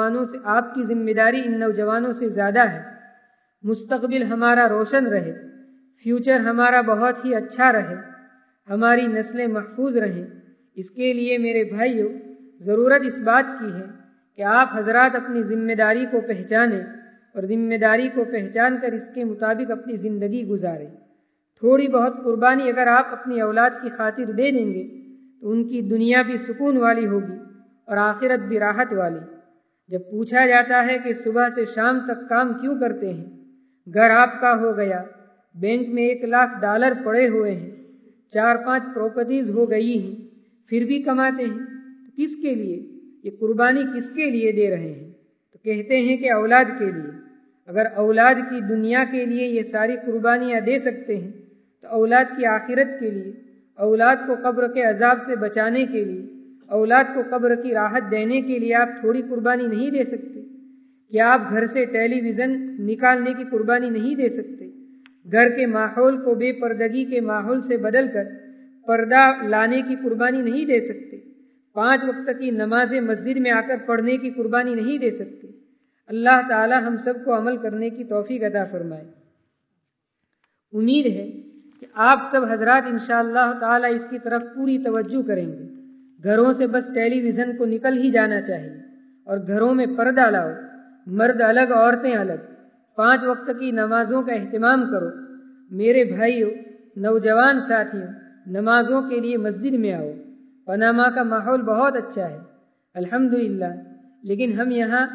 نوجوانوں سے زیادہ ہے۔ مستقبل ہمارا روشن رہے، فیوچر ہمارا بہت ہی اچھا رہے، ہماری نسلیں محفوظ رہیں، اس کے لیے میرے بھائیوں ضرورت اس بات کی ہے کہ آپ حضرات اپنی ذمہ داری کو پہچانیں، اور ذمہ داری کو پہچان کر اس کے مطابق اپنی زندگی گزاریں۔ تھوڑی بہت قربانی اگر آپ اپنی اولاد کی خاطر دے دیں گے تو ان کی دنیا بھی سکون والی ہوگی اور آخرت بھی راحت والی۔ جب پوچھا جاتا ہے کہ صبح سے شام تک کام کیوں کرتے ہیں، گھر آپ کا ہو گیا، بینک میں $1,00,000 پڑے ہوئے ہیں، 4-5 پراپرٹیز ہو گئی ہیں، پھر بھی کماتے ہیں، تو کس کے لیے یہ قربانی کس کے لیے دے رہے ہیں؟ تو کہتے ہیں کہ اولاد کے لیے۔ اگر اولاد کی دنیا کے لیے یہ ساری قربانیاں دے سکتے ہیں تو اولاد کی آخرت کے لیے، اولاد کو قبر کے عذاب سے بچانے کے لیے، اولاد کو قبر کی راحت دینے کے لیے آپ تھوڑی قربانی نہیں دے سکتے؟ کیا آپ گھر سے ٹیلی ویژن نکالنے کی قربانی نہیں دے سکتے؟ گھر کے ماحول کو بے پردگی کے ماحول سے بدل کر پردہ لانے کی قربانی نہیں دے سکتے؟ 5 وقت کی نمازیں مسجد میں آ کر پڑھنے کی قربانی نہیں دے سکتے؟ اللہ تعالی ہم سب کو عمل کرنے کی توفیق عطا فرمائے۔ امید ہے کہ آپ سب حضرات انشاءاللہ تعالی اس کی طرف پوری توجہ کریں گے۔ گھروں سے بس ٹیلی ویژن کو نکل ہی جانا چاہیے، اور گھروں میں پردہ لاؤ، مرد الگ عورتیں الگ، 5 وقت کی نمازوں کا اہتمام کرو۔ میرے بھائیوں، نوجوان ساتھیوں، نمازوں کے لیے مسجد میں آؤ۔ پاناما کا ماحول بہت اچھا ہے الحمدللہ، لیکن ہم یہاں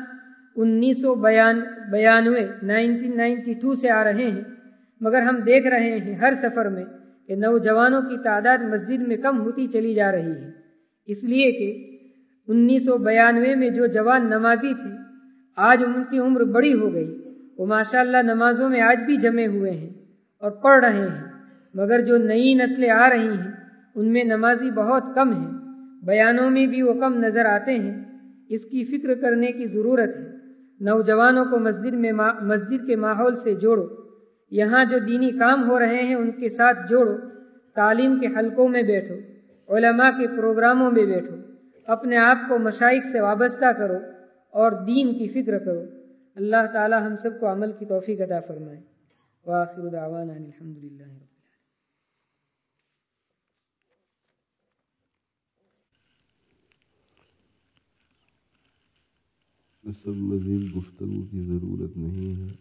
1992 سے آ رہے ہیں، مگر ہم دیکھ رہے ہیں ہر سفر میں کہ نوجوانوں کی تعداد مسجد میں کم ہوتی چلی جا رہی ہے، اس لیے کہ 1992 میں جو جوان نمازی تھے آج ان کی عمر بڑی ہو گئی، وہ ماشاءاللہ نمازوں میں آج بھی جمے ہوئے ہیں اور پڑھ رہے ہیں، مگر جو نئی نسلیں آ رہی ہیں ان میں نمازی بہت کم ہیں، بیانوں میں بھی وہ کم نظر آتے ہیں۔ اس کی فکر کرنے کی ضرورت ہے۔ نوجوانوں کو مسجد کے ماحول سے جوڑو، یہاں جو دینی کام ہو رہے ہیں ان کے ساتھ جوڑو، تعلیم کے حلقوں میں بیٹھو، علماء کے پروگراموں میں بیٹھو، اپنے آپ کو مشائخ سے وابستہ کرو اور دین کی فکر کرو۔ اللہ تعالی ہم سب کو عمل کی توفیق عطا فرمائے۔ وآخر دعوانا الحمدللہ۔ سب مزید گفتگو کی ضرورت نہیں ہے،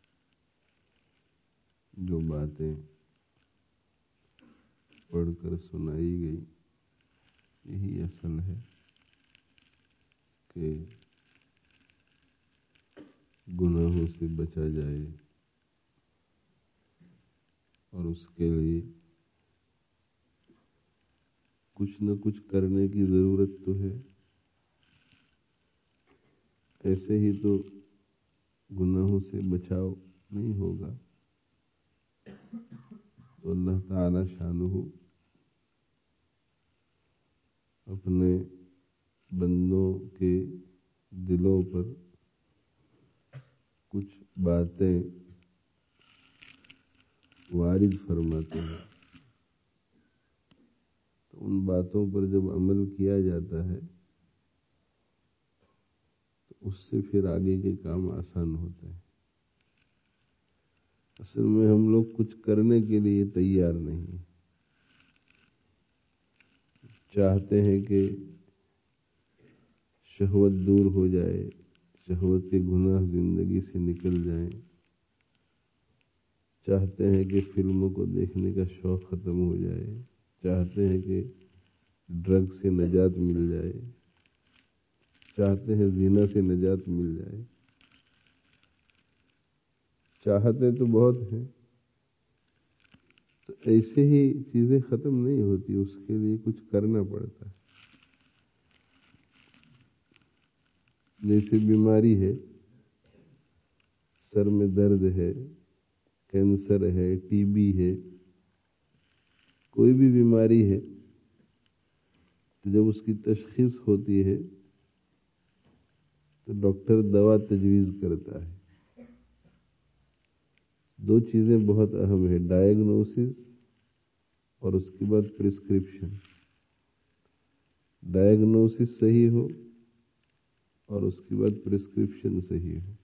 جو باتیں پڑھ کر سنائی گئی یہی اصل ہے کہ گناہوں سے بچا جائے اور اس کے لیے کچھ نہ کچھ کرنے کی ضرورت تو ہے. ایسے ہی تو گناہوں سے بچاؤ نہیں ہوگا. تو اللہ تعالی شانہ اپنے بندوں کے دلوں پر کچھ باتیں وارد فرماتے ہیں. تو ان باتوں پر جب عمل کیا جاتا ہے تو اس سے پھر آگے کے کام آسان ہوتے ہیں. اصل میں ہم لوگ کچھ کرنے کے لیے تیار نہیں. چاہتے ہیں کہ شہوت دور ہو جائے، شہوت کے گناہ زندگی سے نکل جائیں. چاہتے ہیں کہ فلموں کو دیکھنے کا شوق ختم ہو جائے. چاہتے ہیں کہ ڈرگ سے نجات مل جائے. چاہتے ہیں زنا سے نجات مل جائے. چاہتے تو بہت ہیں. تو ایسے ہی چیزیں ختم نہیں ہوتی، اس کے لیے کچھ کرنا پڑتا ہے. جیسے بیماری ہے، سر میں درد ہے، کینسر ہے، ٹی بی ہے، کوئی بھی بیماری ہے، تو جب اس کی تشخیص ہوتی ہے تو ڈاکٹر دوا تجویز کرتا ہے. دو چیزیں بہت اہم ہیں، ڈائیگنوسس اور اس کے بعد پرسکرپشن. ڈائیگنوسس صحیح ہو اور اس کے بعد پرسکرپشن صحیح ہو.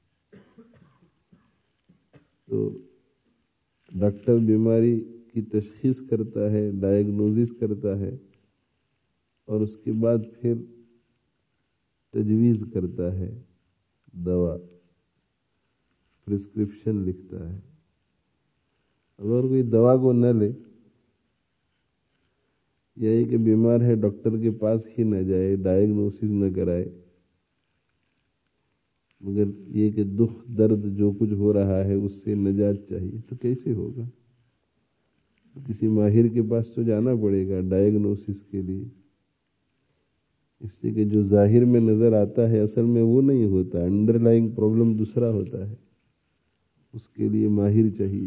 تو ڈاکٹر بیماری کی تشخیص کرتا ہے، ڈائیگنوسس کرتا ہے اور اس کے بعد پھر تجویز کرتا ہے دوا، پرسکرپشن لکھتا ہے. اگر کوئی دوا کو نہ لے، یہی کہ بیمار ہے ڈاکٹر کے پاس ہی نہ جائے، ڈائیگنوسس نہ کرائے، مگر یہ کہ دکھ درد جو کچھ ہو رہا ہے اس سے نجات چاہیے، تو کیسے ہوگا؟ کسی ماہر کے پاس تو جانا پڑے گا ڈائیگنوسس کے لیے. اس لیے کہ جو ظاہر میں نظر آتا ہے اصل میں وہ نہیں ہوتا، انڈر لائنگ پرابلم دوسرا ہوتا ہے. اس کے لیے ماہر چاہیے.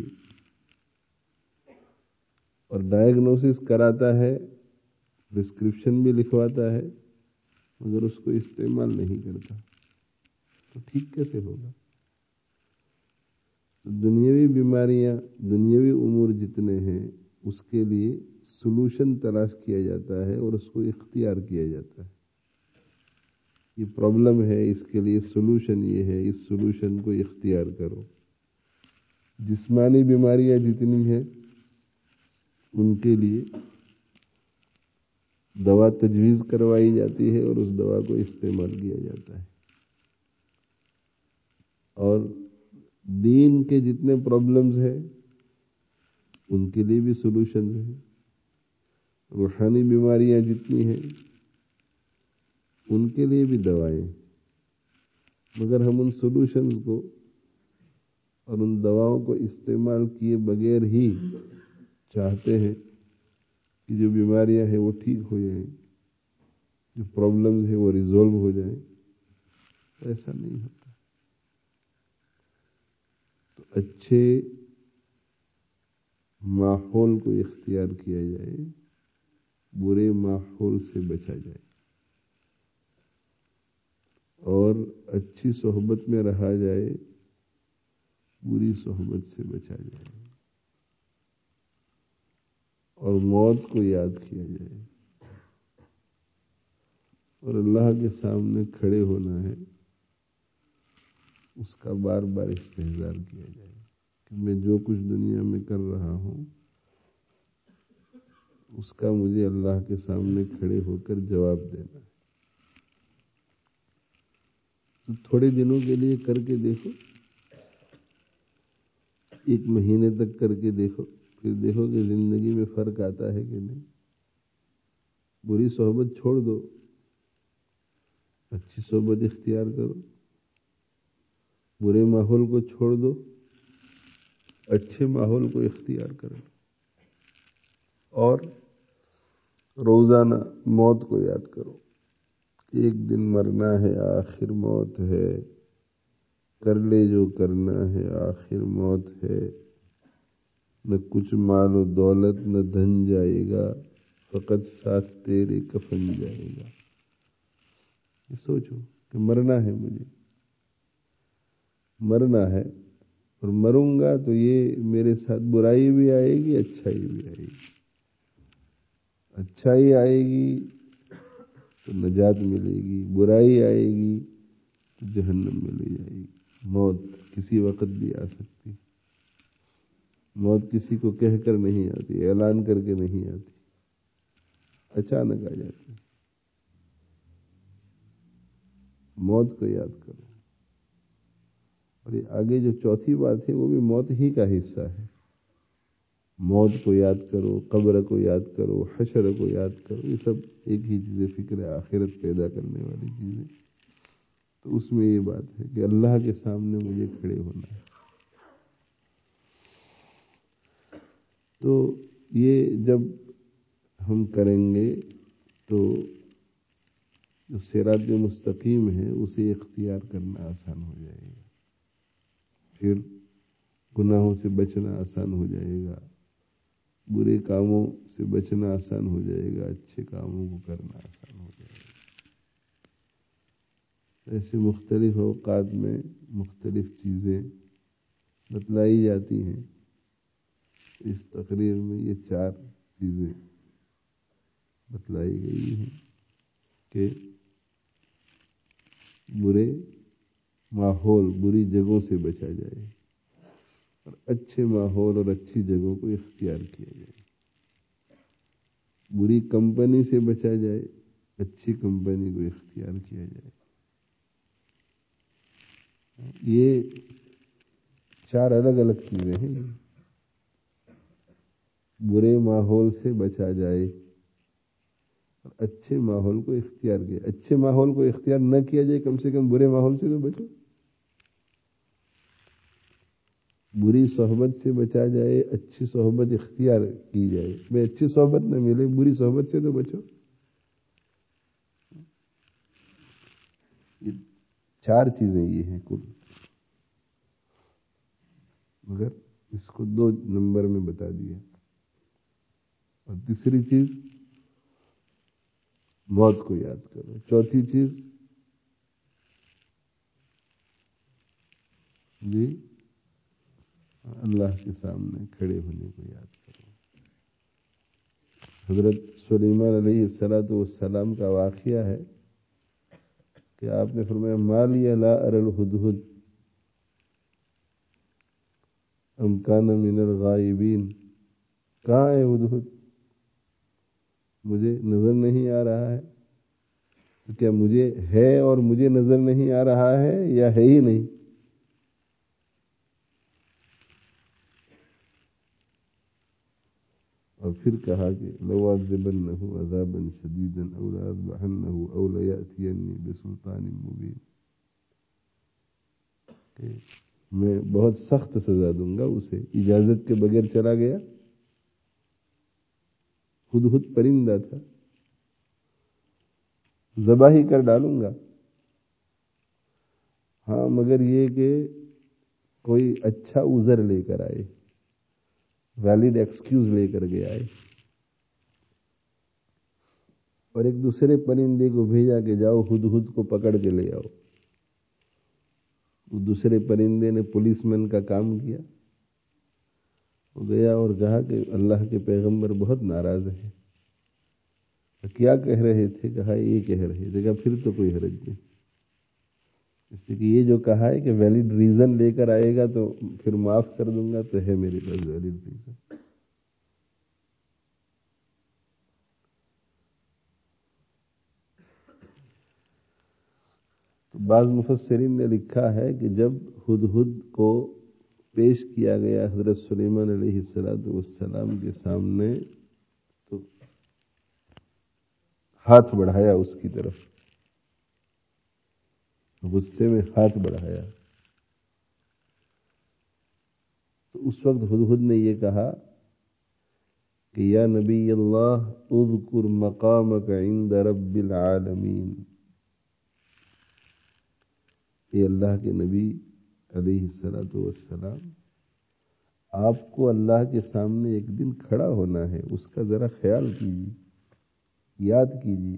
اور ڈائیگنوسس کراتا ہے، پرسکرپشن بھی لکھواتا ہے، مگر اس کو استعمال نہیں کرتا، تو ٹھیک کیسے ہوگا؟ تو دنیاوی بیماریاں، دنیاوی امور جتنے ہیں اس کے لیے سلوشن تلاش کیا جاتا ہے اور اس کو اختیار کیا جاتا ہے. یہ پرابلم ہے، اس کے لیے سلوشن یہ ہے، اس سلوشن کو اختیار کرو. جسمانی بیماریاں جتنی ہیں ان کے لیے دوا تجویز کروائی جاتی ہے اور اس دوا کو استعمال کیا جاتا ہے. اور دین کے جتنے پرابلمز ہیں ان کے لیے بھی سلوشنز ہیں. روحانی بیماریاں جتنی ہیں ان کے لیے بھی دوائیں. مگر ہم ان سلوشنز کو اور ان دواؤں کو استعمال کیے بغیر ہی چاہتے ہیں کہ جو بیماریاں ہیں وہ ٹھیک ہو جائیں، جو پرابلمز ہیں وہ ریزولو ہو جائیں. ایسا نہیں ہوتا. تو اچھے ماحول کو اختیار کیا جائے، برے ماحول سے بچا جائے اور اچھی صحبت میں رہا جائے، بری صحبت سے بچا جائے اور موت کو یاد کیا جائے اور اللہ کے سامنے کھڑے ہونا ہے، اس کا بار بار استحضار کیا جائے کہ میں جو کچھ دنیا میں کر رہا ہوں اس کا مجھے اللہ کے سامنے کھڑے ہو کر جواب دینا ہے. تو تھوڑے دنوں کے لیے کر کے دیکھو، 1 مہینے تک کر کے دیکھو، پھر دیکھو کہ زندگی میں فرق آتا ہے کہ نہیں. بری صحبت چھوڑ دو، اچھی صحبت اختیار کرو، برے ماحول کو چھوڑ دو، اچھے ماحول کو اختیار کرو، اور روزانہ موت کو یاد کرو کہ ایک دن مرنا ہے، آخر موت ہے، کر لے جو کرنا ہے، آخر موت ہے، نہ کچھ مال و دولت نہ دھن جائے گا، فقط ساتھ تیرے کفن جائے گا۔ یہ سوچو کہ مرنا ہے، مجھے مرنا ہے، اور مروں گا تو یہ میرے ساتھ برائی بھی آئے گی، اچھائی بھی آئے گی۔ اچھائی آئے گی تو نجات ملے گی، برائی آئے گی تو جہنم میں لے جائے گی۔ موت کسی وقت بھی آ سکتی، موت کسی کو کہہ کر نہیں آتی، اعلان کر کے نہیں آتی، اچانک آ جاتی۔ موت کو یاد کرو، اور یہ آگے جو چوتھی بات ہے وہ بھی موت ہی کا حصہ ہے۔ موت کو یاد کرو، قبر کو یاد کرو، حشر کو یاد کرو، یہ سب ایک ہی چیزیں، فکر آخرت پیدا کرنے والی چیزیں۔ تو اس میں یہ بات ہے کہ اللہ کے سامنے مجھے کھڑے ہونا ہے۔ تو یہ جب ہم کریں گے تو جو صراط مستقیم ہے اسے اختیار کرنا آسان ہو جائے گا، پھر گناہوں سے بچنا آسان ہو جائے گا، برے کاموں سے بچنا آسان ہو جائے گا، اچھے کاموں کو کرنا آسان ہو جائے گا۔ ایسے مختلف اوقات میں مختلف چیزیں بتلائی جاتی ہیں۔ اس تقریر میں یہ 4 چیزیں بتلائی گئی ہیں کہ برے ماحول، بری جگہوں سے بچا جائے، اور اچھے ماحول اور اچھی جگہوں کو اختیار کیا جائے، بری کمپنی سے بچا جائے، اچھی کمپنی کو اختیار کیا جائے۔ یہ 4 الگ الگ چیزیں ہیں۔ برے ماحول سے بچا جائے اور اچھے ماحول کو اختیار کیا۔ اچھے ماحول کو اختیار نہ کیا جائے، کم سے کم برے ماحول سے تو بچو۔ بری صحبت سے بچا جائے، اچھی صحبت اختیار کی جائے۔ بھئی اچھی صحبت نہ ملے، بری صحبت سے تو بچو۔ یہ 4 چیزیں یہ ہیں کل، مگر اس کو 2 نمبر میں بتا دیا۔ اور تیسری چیز موت کو یاد کرو، چوتھی چیز جی اللہ کے سامنے کھڑے ہونے کو یاد کرو۔ حضرت سلیمان علیہ السلام کا واقعہ ہے کہ آپ نے فرمایا ما لی لا اری الہدہد ام کان من الغائبین، کہاں ہے ہدہد؟ مجھے نظر نہیں آ رہا ہے۔ تو کیا مجھے ہے اور مجھے نظر نہیں آ رہا ہے، یا ہے ہی نہیں؟ اور پھر کہا کہ لَأُعَذِّبَنَّهُ عَذَابًا شَدِيدًا أَوْ لَأَذْبَحَنَّهُ أَوْ لَيَأْتِيَنِّي بِسُلْطَانٍ مُبِينٍ، کہ میں بہت سخت سزا دوں گا اسے، اجازت کے بغیر چلا گیا۔ ہدہد پرندہ تھا، ذبح ہی کر ڈالوں گا۔ ہاں مگر یہ کہ کوئی اچھا عذر لے کر آئے، ویلڈ ایکسکیوز لے کر کے آئے، اور ایک دوسرے پرندے کو بھیجا کہ جاؤ ہدہد کو پکڑ کے لے آؤ۔ دوسرے پرندے نے پولیس مین کا کام کیا، وہ گیا اور کہا کہ اللہ کے پیغمبر بہت ناراض ہیں۔ کیا کہہ رہے تھے؟ کہا یہ کہہ رہے تھے۔ کہا پھر تو کوئی حرج نہیں، اس لیے کہ یہ جو کہا ہے کہ ویلڈ ریزن لے کر آئے گا تو پھر معاف کر دوں گا، تو ہے میرے پاس ویلڈ ریزن۔ تو بعض مفسرین نے لکھا ہے کہ جب ہدہد کو پیش کیا گیا حضرت سلیمان علیہ السلام کے سامنے، تو ہاتھ بڑھایا اس کی طرف، غصے میں ہاتھ بڑھایا تو اس وقت ہدہد نے یہ کہا کہ یا نبی اللہ اذکر مقامک عند رب العالمین، اے اللہ کے نبی علیہ الصلوۃ والسلام، آپ کو اللہ کے سامنے ایک دن کھڑا ہونا ہے، اس کا ذرا خیال کیجیے، یاد کیجیے،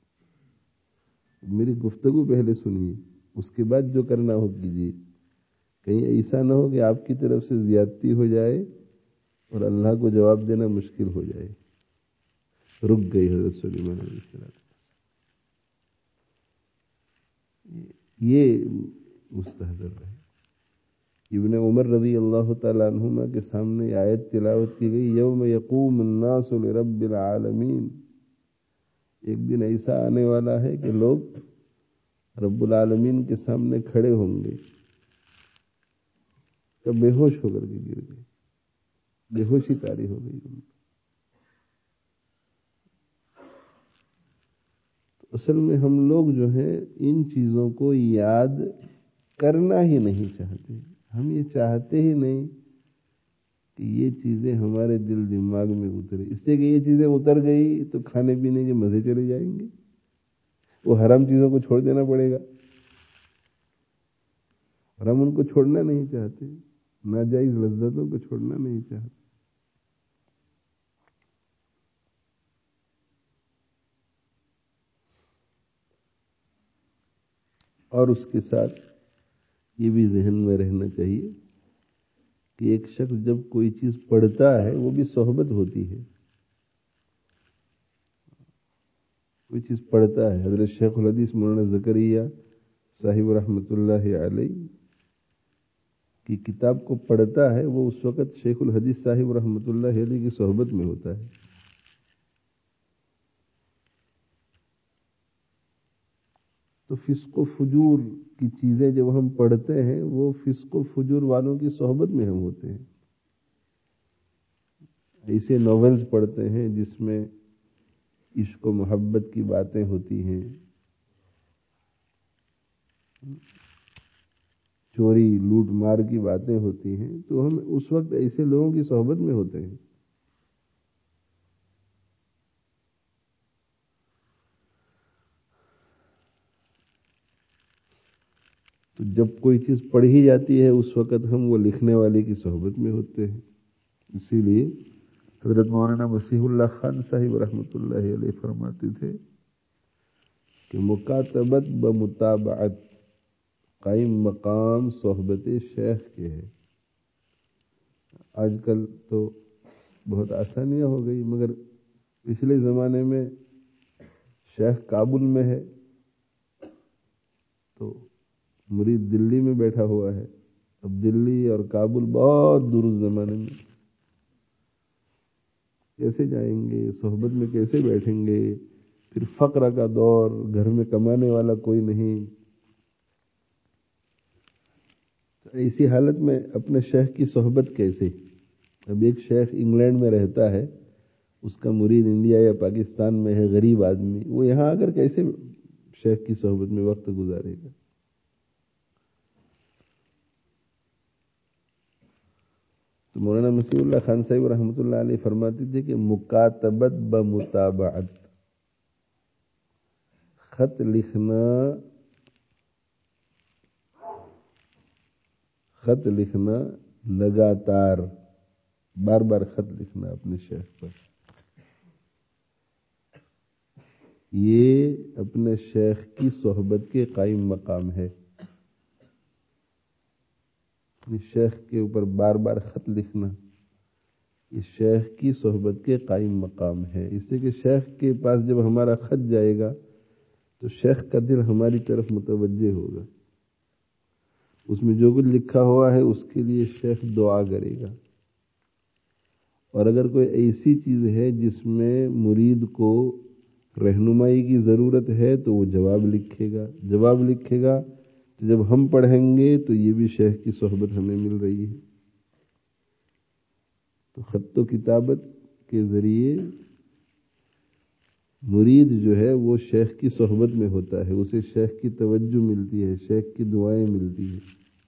میری گفتگو پہلے سنیے، اس کے بعد جو کرنا ہو کیجیے، کہیں ایسا نہ ہو کہ آپ کی طرف سے زیادتی ہو جائے اور اللہ کو جواب دینا مشکل ہو جائے۔ رک گئی حضرت سلیمان علیہ السلام۔ یہ مستحضر ہے۔ ابن عمر رضی اللہ تعالیٰ عنہما کے سامنے آیت تلاوت کی گئی، یوم یقوم الناس لرب العالمین، ایک دن ایسا آنے والا ہے کہ لوگ رب العالمین کے سامنے کھڑے ہوں گے، تو بے ہوش ہو کر کے گر گئے، بے ہوشی طاری ہو گئی ان کو۔ اصل میں ہم لوگ جو ہیں ان چیزوں کو یاد کرنا ہی نہیں چاہتے، ہم یہ چاہتے ہی نہیں کہ یہ چیزیں ہمارے دل دماغ میں اترے، اس لیے کہ یہ چیزیں اتر گئی تو کھانے پینے کے مزے چلے جائیں گے، وہ حرام چیزوں کو چھوڑ دینا پڑے گا، اور ہم ان کو چھوڑنا نہیں چاہتے، ناجائز لذتوں کو چھوڑنا نہیں چاہتے۔ اور اس کے ساتھ یہ بھی ذہن میں رہنا چاہیے کہ ایک شخص جب کوئی چیز پڑھتا ہے وہ بھی صحبت ہوتی ہے، کوئی چیز پڑھتا ہے۔ حضرت شیخ الحدیث مولانا زکریا صاحب رحمۃ اللہ علیہ کی کتاب کو پڑھتا ہے، وہ اس وقت شیخ الحدیث صاحب رحمۃ اللہ علیہ کی صحبت میں ہوتا ہے۔ تو فسق و فجور کی چیزیں جب ہم پڑھتے ہیں وہ فسق و فجور والوں کی صحبت میں ہم ہوتے ہیں۔ ایسے ناولز پڑھتے ہیں جس میں عشق و محبت کی باتیں ہوتی ہیں، چوری لوٹ مار کی باتیں ہوتی ہیں، تو ہم اس وقت ایسے لوگوں کی صحبت میں ہوتے ہیں۔ تو جب کوئی چیز پڑھی جاتی ہے اس وقت ہم وہ لکھنے والے کی صحبت میں ہوتے ہیں۔ اسی لیے حضرت مولانا مسیح اللہ خان صاحب رحمۃ اللہ علیہ فرماتے تھے کہ مکاتبت بمتابعت قائم مقام صحبت شیخ کے ہے۔ آج کل تو بہت آسانیاں ہو گئی، مگر پچھلے زمانے میں شیخ کابل میں ہے تو مرید دلی میں بیٹھا ہوا ہے۔ اب دلی اور کابل بہت دور زمانے میں کیسے جائیں گے، صحبت میں کیسے بیٹھیں گے، پھر فقر کا دور، گھر میں کمانے والا کوئی نہیں، تو ایسی حالت میں اپنے شیخ کی صحبت کیسے؟ اب ایک شیخ انگلینڈ میں رہتا ہے، اس کا مرید انڈیا یا پاکستان میں ہے، غریب آدمی، وہ یہاں آ کر کیسے شیخ کی صحبت میں وقت گزارے گا؟ تو مولانا مسیح اللہ خان صاحب رحمۃ اللہ علیہ فرماتے تھے کہ مکاتبت بمتابعت، خط لکھنا لگاتار، بار بار خط لکھنا اپنے شیخ پر، یہ اپنے شیخ کی صحبت کے قائم مقام ہے۔ شیخ کے اوپر بار بار خط لکھنا یہ شیخ کی صحبت کے قائم مقام ہے، اس لیے کہ شیخ کے پاس جب ہمارا خط جائے گا تو شیخ کا دل ہماری طرف متوجہ ہوگا، اس میں جو کچھ لکھا ہوا ہے اس کے لیے شیخ دعا کرے گا، اور اگر کوئی ایسی چیز ہے جس میں مرید کو رہنمائی کی ضرورت ہے تو وہ جواب لکھے گا، تو جب ہم پڑھیں گے تو یہ بھی شیخ کی صحبت ہمیں مل رہی ہے۔ تو خط و کتابت کے ذریعے مرید جو ہے وہ شیخ کی صحبت میں ہوتا ہے، اسے شیخ کی توجہ ملتی ہے، شیخ کی دعائیں ملتی ہیں۔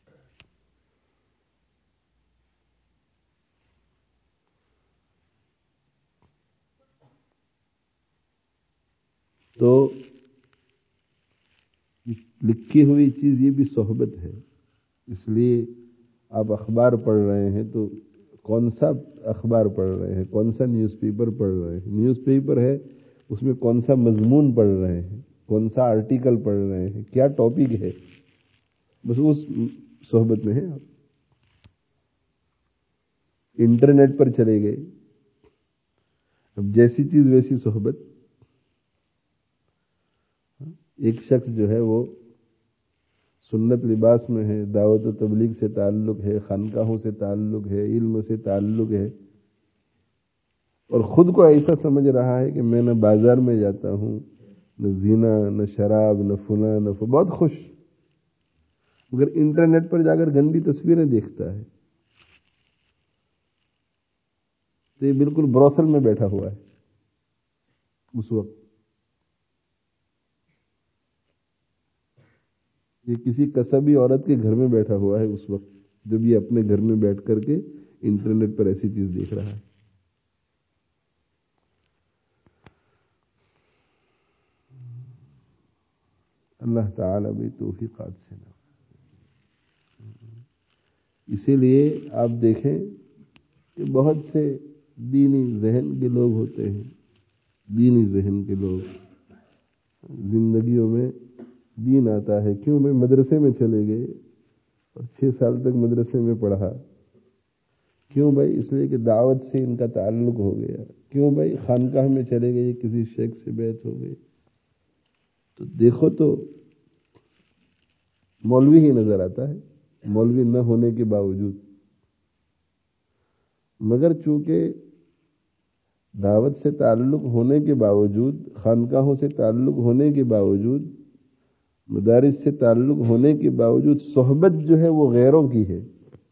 تو لکھی ہوئی چیز یہ بھی صحبت ہے۔ اس لیے آپ اخبار پڑھ رہے ہیں تو کون سا اخبار پڑھ رہے ہیں، کون سا نیوز پیپر پڑھ رہے ہیں، نیوز پیپر ہے اس میں کون سا مضمون پڑھ رہے ہیں، کون سا آرٹیکل پڑھ رہے ہیں، کیا ٹاپک ہے، بس اس صحبت میں ہے۔ آپ انٹرنیٹ پر چلے گئے، اب جیسی چیز ویسی صحبت۔ ایک شخص جو ہے وہ سنت لباس میں ہے، دعوت و تبلیغ سے تعلق ہے، خانقاہوں سے تعلق ہے، علم سے تعلق ہے، اور خود کو ایسا سمجھ رہا ہے کہ میں نہ بازار میں جاتا ہوں، نہ زنا، نہ شراب، نہ فلاں نہ بہت خوش، مگر انٹرنیٹ پر جا کر گندی تصویریں دیکھتا ہے تو یہ بالکل بروثل میں بیٹھا ہوا ہے اس وقت۔ یہ کسی قصبی عورت کے گھر میں بیٹھا ہوا ہے اس وقت، جب یہ اپنے گھر میں بیٹھ کر کے انٹرنیٹ پر ایسی چیز دیکھ رہا ہے۔ اللہ تعالیٰ بھی توفیقات سے نہ۔ اسی لیے آپ دیکھیں کہ بہت سے دینی ذہن کے لوگ ہوتے ہیں، دینی ذہن کے لوگ زندگیوں میں دین آتا ہے، کیوں میں مدرسے میں چلے گئے اور 6 سال تک مدرسے میں پڑھا، کیوں بھائی؟ اس لیے کہ دعوت سے ان کا تعلق ہو گیا، کیوں بھائی؟ خانقاہ میں چلے گئے، کسی شیخ سے بیعت ہو گئی، تو دیکھو تو مولوی ہی نظر آتا ہے، مولوی نہ ہونے کے باوجود، مگر چونکہ دعوت سے تعلق ہونے کے باوجود، خانقاہوں سے تعلق ہونے کے باوجود، مدارس سے تعلق ہونے کے باوجود صحبت جو ہے وہ غیروں کی ہے،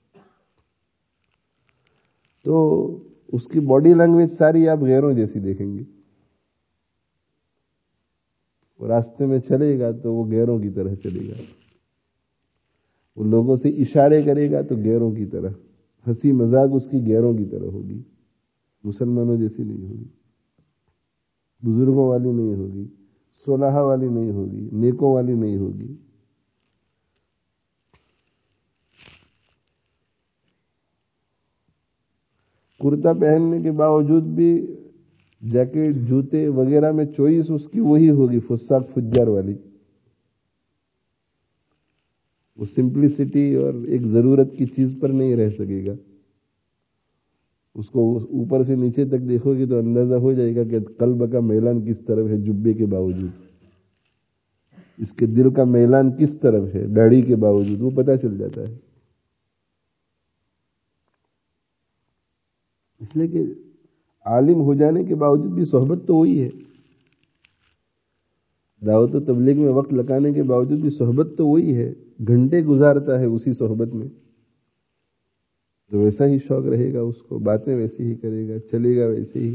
تو اس کی باڈی لینگویج ساری آپ غیروں جیسی دیکھیں گے۔ وہ راستے میں چلے گا تو وہ غیروں کی طرح چلے گا، وہ لوگوں سے اشارے کرے گا تو غیروں کی طرح، ہنسی مذاق اس کی غیروں کی طرح ہوگی، مسلمانوں جیسی نہیں ہوگی، بزرگوں والی نہیں ہوگی، صلحاء والی نہیں ہوگی، نیکوں والی نہیں ہوگی۔ کرتا پہننے کے باوجود بھی جیکٹ، جوتے وغیرہ میں چوائس اس کی وہی ہوگی، فساق فجار والی۔ وہ سمپلسٹی اور ایک ضرورت کی چیز پر نہیں رہ سکے گا۔ اس کو اوپر سے نیچے تک دیکھو گے تو اندازہ ہو جائے گا کہ قلب کا میلان کس طرف ہے، جبے کے باوجود اس کے دل کا میلان کس طرف ہے، داڑھی کے باوجود وہ پتہ چل جاتا ہے۔ اس لیے کہ عالم ہو جانے کے باوجود بھی صحبت تو وہی ہے، دعوت و تبلیغ میں وقت لگانے کے باوجود بھی صحبت تو وہی ہے، گھنٹے گزارتا ہے اسی صحبت میں، تو ویسا ہی شوق رہے گا اس کو، باتیں ویسے ہی کرے گا، چلے گا ویسے ہی،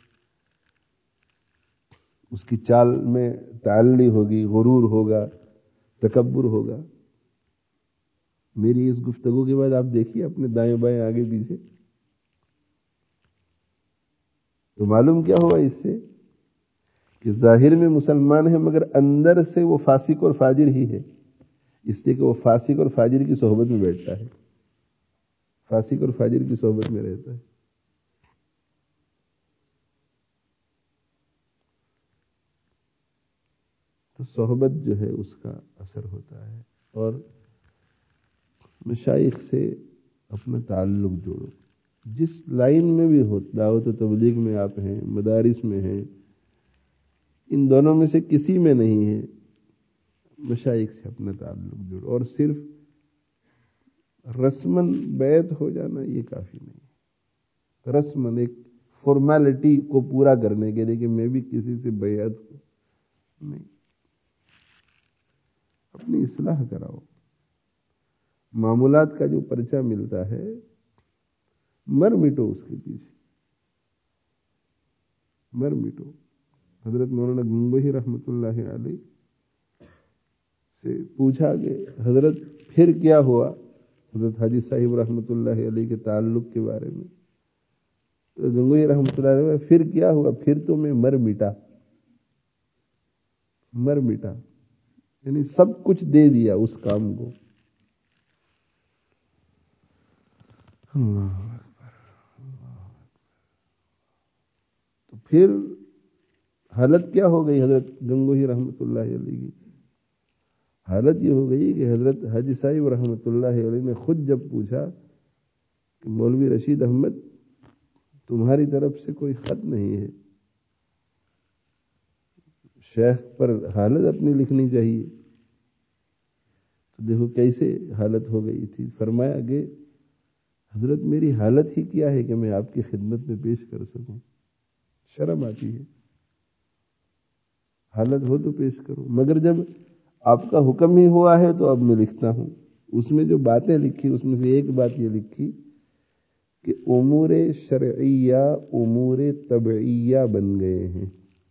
اس کی چال میں تعلی ہوگی، غرور ہوگا، تکبر ہوگا۔ میری اس گفتگو کے بعد آپ دیکھیے اپنے دائیں بائیں آگے پیچھے، تو معلوم کیا ہوا اس سے کہ ظاہر میں مسلمان ہے مگر اندر سے وہ فاسق اور فاجر ہی ہے، اس لیے کہ وہ فاسق اور فاجر کی صحبت میں بیٹھتا ہے، فاسق اور فاجر کی صحبت میں رہتا ہے۔ تو صحبت جو ہے اس کا اثر ہوتا ہے، اور مشائخ سے اپنا تعلق جوڑو، جس لائن میں بھی ہو، دعوت و تبلیغ میں آپ ہیں، مدارس میں ہیں، ان دونوں میں سے کسی میں نہیں ہے، مشائخ سے اپنا تعلق جوڑو، اور صرف رسمن بیعت ہو جانا یہ کافی نہیں، رسمن ایک فارمیلٹی کو پورا کرنے کے لیے کہ میں بھی کسی سے بیعت ہوں، نہیں، اپنی اصلاح کراؤ۔ معمولات کا جو پرچہ ملتا ہے مر مٹو اس کے پیچھے، مر مٹو، حضرت مولانا گنگوہی رحمۃ اللہ علیہ سے پوچھا کہ حضرت پھر کیا ہوا حضرت حاجی صاحب رحمۃ اللہ علیہ کے تعلق کے بارے میں. تو گنگوہی رحمۃ اللہ علیہ پھر کیا ہوا؟ پھر تو میں مر مٹا، یعنی سب کچھ دے دیا اس کام کو. اللہ اکبر. تو پھر حالت کیا ہو گئی حضرت گنگوہی رحمۃ اللہ علیہ کی؟ حالت یہ ہو گئی کہ حضرت حاجی صاحب رحمۃ اللہ علیہ نے خود جب پوچھا کہ مولوی رشید احمد تمہاری طرف سے کوئی خط نہیں ہے، شیخ پر حالت اپنی لکھنی چاہیے. تو دیکھو کیسے حالت ہو گئی تھی. فرمایا کہ حضرت میری حالت ہی کیا ہے کہ میں آپ کی خدمت میں پیش کر سکوں، شرم آتی ہے. حالت ہو تو پیش کرو، مگر جب آپ کا حکم ہی ہوا ہے تو اب میں لکھتا ہوں. اس میں جو باتیں لکھی اس میں سے ایک بات یہ لکھی کہ امور شرعیہ امور طبعیہ بن گئے ہیں.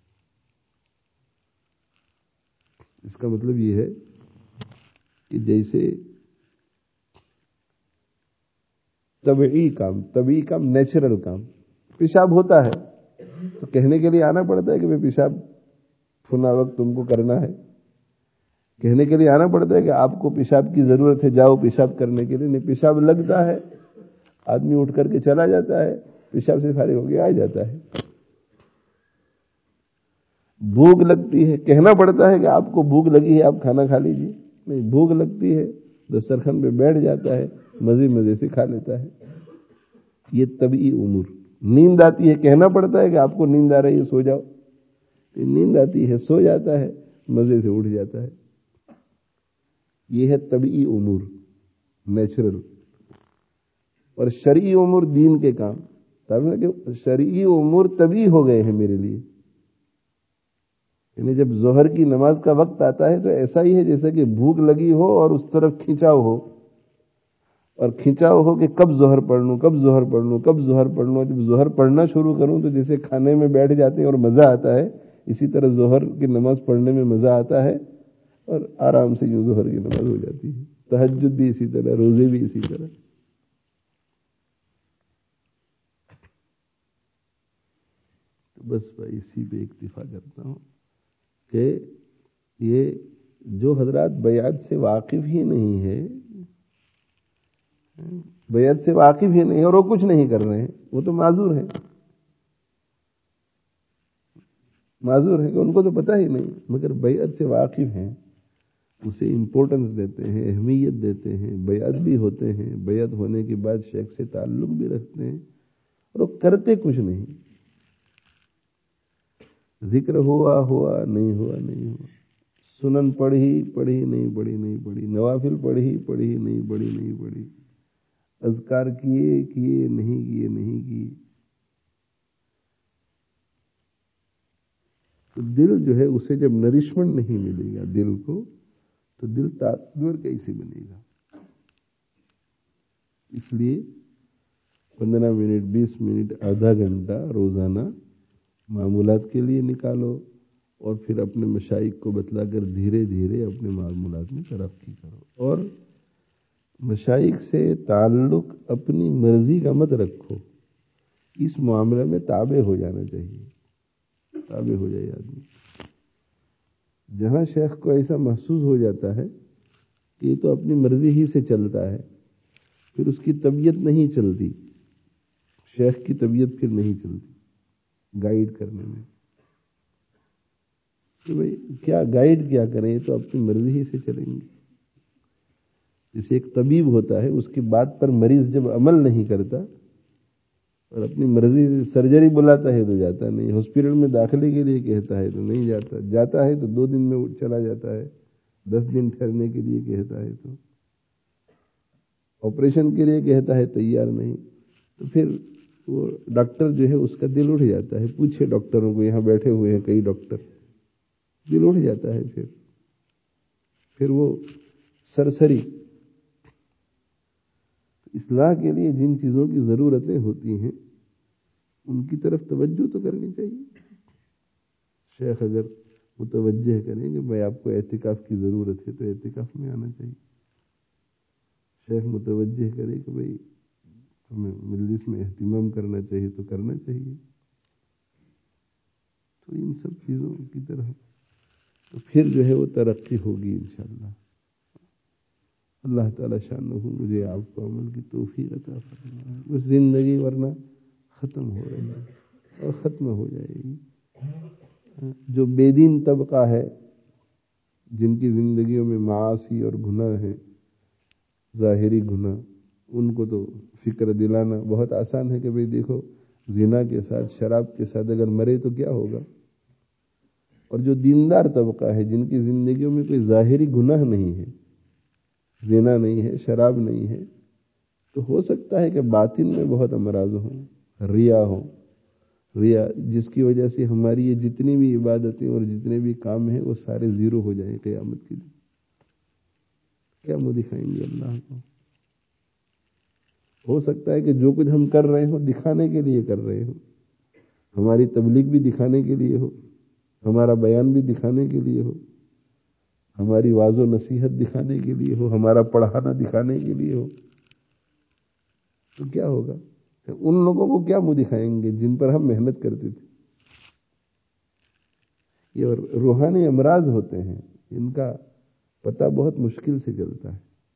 اس کا مطلب یہ ہے کہ جیسے طبعی کام نیچرل کام، پیشاب ہوتا ہے تو کہنے کے لیے آنا پڑتا ہے کہ میں پیشاب فلاں وقت تم کو کرنا ہے. کہنے کے لیے آنا پڑتا ہے کہ آپ کو پیشاب کی ضرورت ہے، جاؤ پیشاب کرنے کے لیے. نہیں، پیشاب لگتا ہے، آدمی اٹھ کر کے چلا جاتا ہے، پیشاب سے فارغ ہو کے آ جاتا ہے. بھوک لگتی ہے، کہنا پڑتا ہے کہ آپ کو بھوک لگی ہے، آپ کھانا کھا لیجیے. نہیں، بھوک لگتی ہے، دسترخوان پہ بیٹھ جاتا ہے، مزے سے کھا لیتا ہے. یہ طبعی امور. نیند آتی ہے، کہنا پڑتا ہے کہ آپ کو نیند آ رہی ہے، سو جاؤ. نیند آتی ہے، سو جاتا ہے، مزے سے اٹھ جاتا ہے. یہ ہے طبعی امور، نیچرل. اور شرعی امور دین کے کام، کہ شرعی امور طبعی ہو گئے ہیں میرے لیے. یعنی جب ظہر کی نماز کا وقت آتا ہے تو ایسا ہی ہے جیسے کہ بھوک لگی ہو اور اس طرف کھینچاؤ ہو، اور کھینچاؤ ہو کہ کب ظہر پڑھ لوں. جب ظہر پڑھنا شروع کروں تو جیسے کھانے میں بیٹھ جاتے ہیں اور مزہ آتا ہے، اسی طرح ظہر کی نماز پڑھنے میں مزہ آتا ہے اور آرام سے یوں ظہر کی نماز ہو جاتی ہے. تہجد بھی اسی طرح، روزے بھی اسی طرح. بس بھائی اسی پہ اکتفا کرتا ہوں کہ یہ جو حضرات بیعت سے واقف ہی نہیں ہے، بیعت سے واقف ہی نہیں اور وہ کچھ نہیں کر رہے ہیں، وہ تو معذور ہیں کہ ان کو تو پتہ ہی نہیں. مگر بیعت سے واقف ہیں، اسے امپورٹنس دیتے ہیں، اہمیت دیتے ہیں، بیعت بھی ہوتے ہیں، بیعت ہونے کے بعد شیخ سے تعلق بھی رکھتے ہیں اور وہ کرتے کچھ نہیں. ذکر ہوا نہیں ہوا، سنن پڑھی نہیں پڑھی، نوافل پڑھی نہیں پڑھی، اذکار کیے نہیں کیے. تو دل جو ہے اسے جب نرشمنٹ نہیں ملے گا دل کو، تو دل طاقتور کیسے بنے گا؟ اس لیے 15 منٹ 20 منٹ آدھا گھنٹہ روزانہ معمولات کے لیے نکالو، اور پھر اپنے مشائخ کو بتلا کر دھیرے دھیرے اپنے معمولات میں ترقی کرو. اور مشائخ سے تعلق اپنی مرضی کا مت رکھو، اس معاملے میں تابع ہو جانا چاہیے، تابع ہو جائے آدمی. جہاں شیخ کو ایسا محسوس ہو جاتا ہے کہ یہ تو اپنی مرضی ہی سے چلتا ہے، پھر اس کی طبیعت نہیں چلتی، شیخ کی طبیعت پھر نہیں چلتی گائیڈ کرنے میں. کہ بھئی کیا گائیڈ کیا کریں، یہ تو اپنی مرضی ہی سے چلیں گے. جیسے ایک طبیب ہوتا ہے، اس کی بات پر مریض جب عمل نہیں کرتا اور اپنی مرضی سے سرجری بلاتا ہے تو جاتا نہیں، ہاسپٹل میں داخلے کے لیے کہتا ہے تو نہیں جاتا، جاتا ہے تو 2 دن میں چلا جاتا ہے، 10 دن ٹھہرنے کے لیے کہتا ہے تو آپریشن کے لیے کہتا ہے تیار نہیں. تو پھر وہ ڈاکٹر جو ہے اس کا دل اٹھ جاتا ہے. پوچھے ڈاکٹروں کو، یہاں بیٹھے ہوئے ہیں کئی ڈاکٹر، دل اٹھ جاتا ہے. پھر وہ سرسری. اصلاح کے لیے جن چیزوں کی ضرورتیں ہوتی ہیں ان کی طرف توجہ تو کرنی چاہیے. شیخ اگر متوجہ کریں کہ بھائی آپ کو اعتکاف کی ضرورت ہے تو اعتکاف میں آنا چاہیے. شیخ متوجہ کرے کہ بھائی ہمیں مجلس میں اہتمام کرنا چاہیے تو کرنا چاہیے. تو ان سب چیزوں کی طرف تو پھر جو ہے وہ ترقی ہوگی انشاءاللہ. اللہ تعالی شانہ مجھے آپ کو عمل کی توفیق عطا فرمائے. بس زندگی ورنہ ختم ہو رہی ہے اور ختم ہو جائے گی. جو بے دین طبقہ ہے جن کی زندگیوں میں معاصی اور گناہ ہیں، ظاہری گناہ، ان کو تو فکر دلانا بہت آسان ہے کہ بھئی دیکھو زنا کے ساتھ، شراب کے ساتھ اگر مرے تو کیا ہوگا. اور جو دیندار طبقہ ہے جن کی زندگیوں میں کوئی ظاہری گناہ نہیں ہے، زنا نہیں ہے، شراب نہیں ہے، تو ہو سکتا ہے کہ باطن میں بہت امراض ہوں، ریا ہو، ریا جس کی وجہ سے ہماری یہ جتنی بھی عبادتیں اور جتنے بھی کام ہیں وہ سارے زیرو ہو جائیں قیامت کے دن. کیا منہ دکھائیں گے اللہ کو. ہو سکتا ہے کہ جو کچھ ہم کر رہے ہوں دکھانے کے لیے کر رہے ہوں. ہماری تبلیغ بھی دکھانے کے لیے ہو، ہمارا بیان بھی دکھانے کے لیے ہو، ہماری واعظ و نصیحت دکھانے کے لیے ہو، ہمارا پڑھانا دکھانے کے لیے ہو، تو کیا ہوگا. ان لوگوں کو کیا منہ دکھائیں گے جن پر ہم محنت کرتے تھے. یہ روحانی امراض ہوتے ہیں، ان کا پتہ بہت مشکل سے چلتا ہے.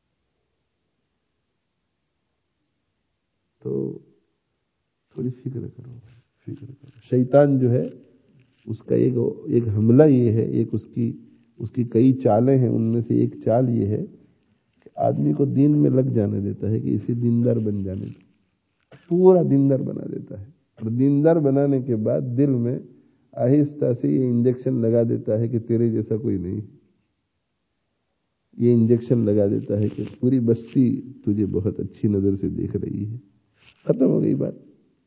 تو تھوڑی فکر کرو. شیطان جو ہے اس کا ایک حملہ یہ ہے، ایک اس کی کئی چالیں ہیں، ان میں سے ایک چال یہ ہے کہ آدمی کو دین میں لگ جانے دیتا ہے کہ اسے دیندار بن جانے دیتا، پورا دیندار بنا دیتا ہے. اور دیندار بنانے کے بعد دل میں آہستہ سے یہ انجیکشن لگا دیتا ہے کہ تیرے جیسا کوئی نہیں. یہ انجیکشن لگا دیتا ہے کہ پوری بستی تجھے بہت اچھی نظر سے دیکھ رہی ہے. ختم ہو گئی بات.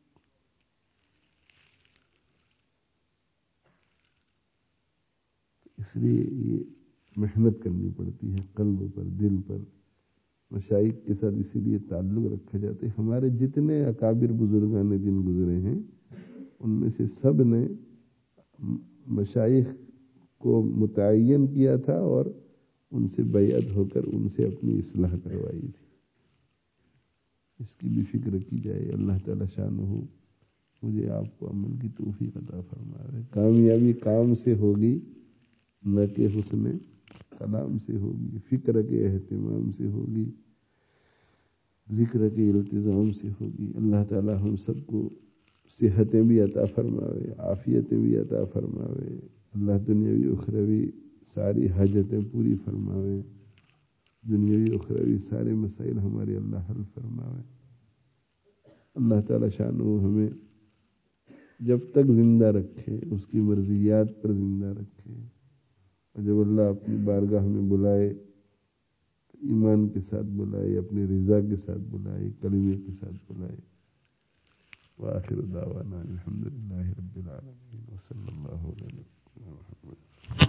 اس لیے یہ محنت کرنی پڑتی ہے قلب پر، دل پر. مشائخ کے ساتھ اسی لیے تعلق رکھا جاتا ہے. ہمارے جتنے اکابر بزرگان دین گزرے ہیں ان میں سے سب نے مشائخ کو متعین کیا تھا اور ان سے بیعت ہو کر ان سے اپنی اصلاح کروائی تھی. اس کی بھی فکر کی جائے. اللہ تعالی شانہ مجھے آپ کو عمل کی توفیق عطا فرمائے. کامیابی کام سے ہوگی نہ کہ حسن کلام سے ہوگی، فکر کے اہتمام سے ہوگی، ذکر کے التزام سے ہوگی. اللہ تعالی ہم سب کو صحتیں بھی عطا فرماوے، عافیتیں بھی عطا فرماوے. اللہ دنیاوی اخروی ساری حاجتیں پوری فرماوے. دنیاوی اخروی سارے مسائل ہمارے اللہ حل فرماوے. اللہ تعالی شانہ ہمیں جب تک زندہ رکھے اس کی مرضیات پر زندہ رکھے. اور جب اللہ اپنی بارگاہ میں بلائے تو ایمان کے ساتھ بلائے، اپنی رضا کے ساتھ بلائے، کلمے کے ساتھ بلائے. وآخر دعوانا الحمدللہ رب العالمین وصلی اللہ علیہ وسلم.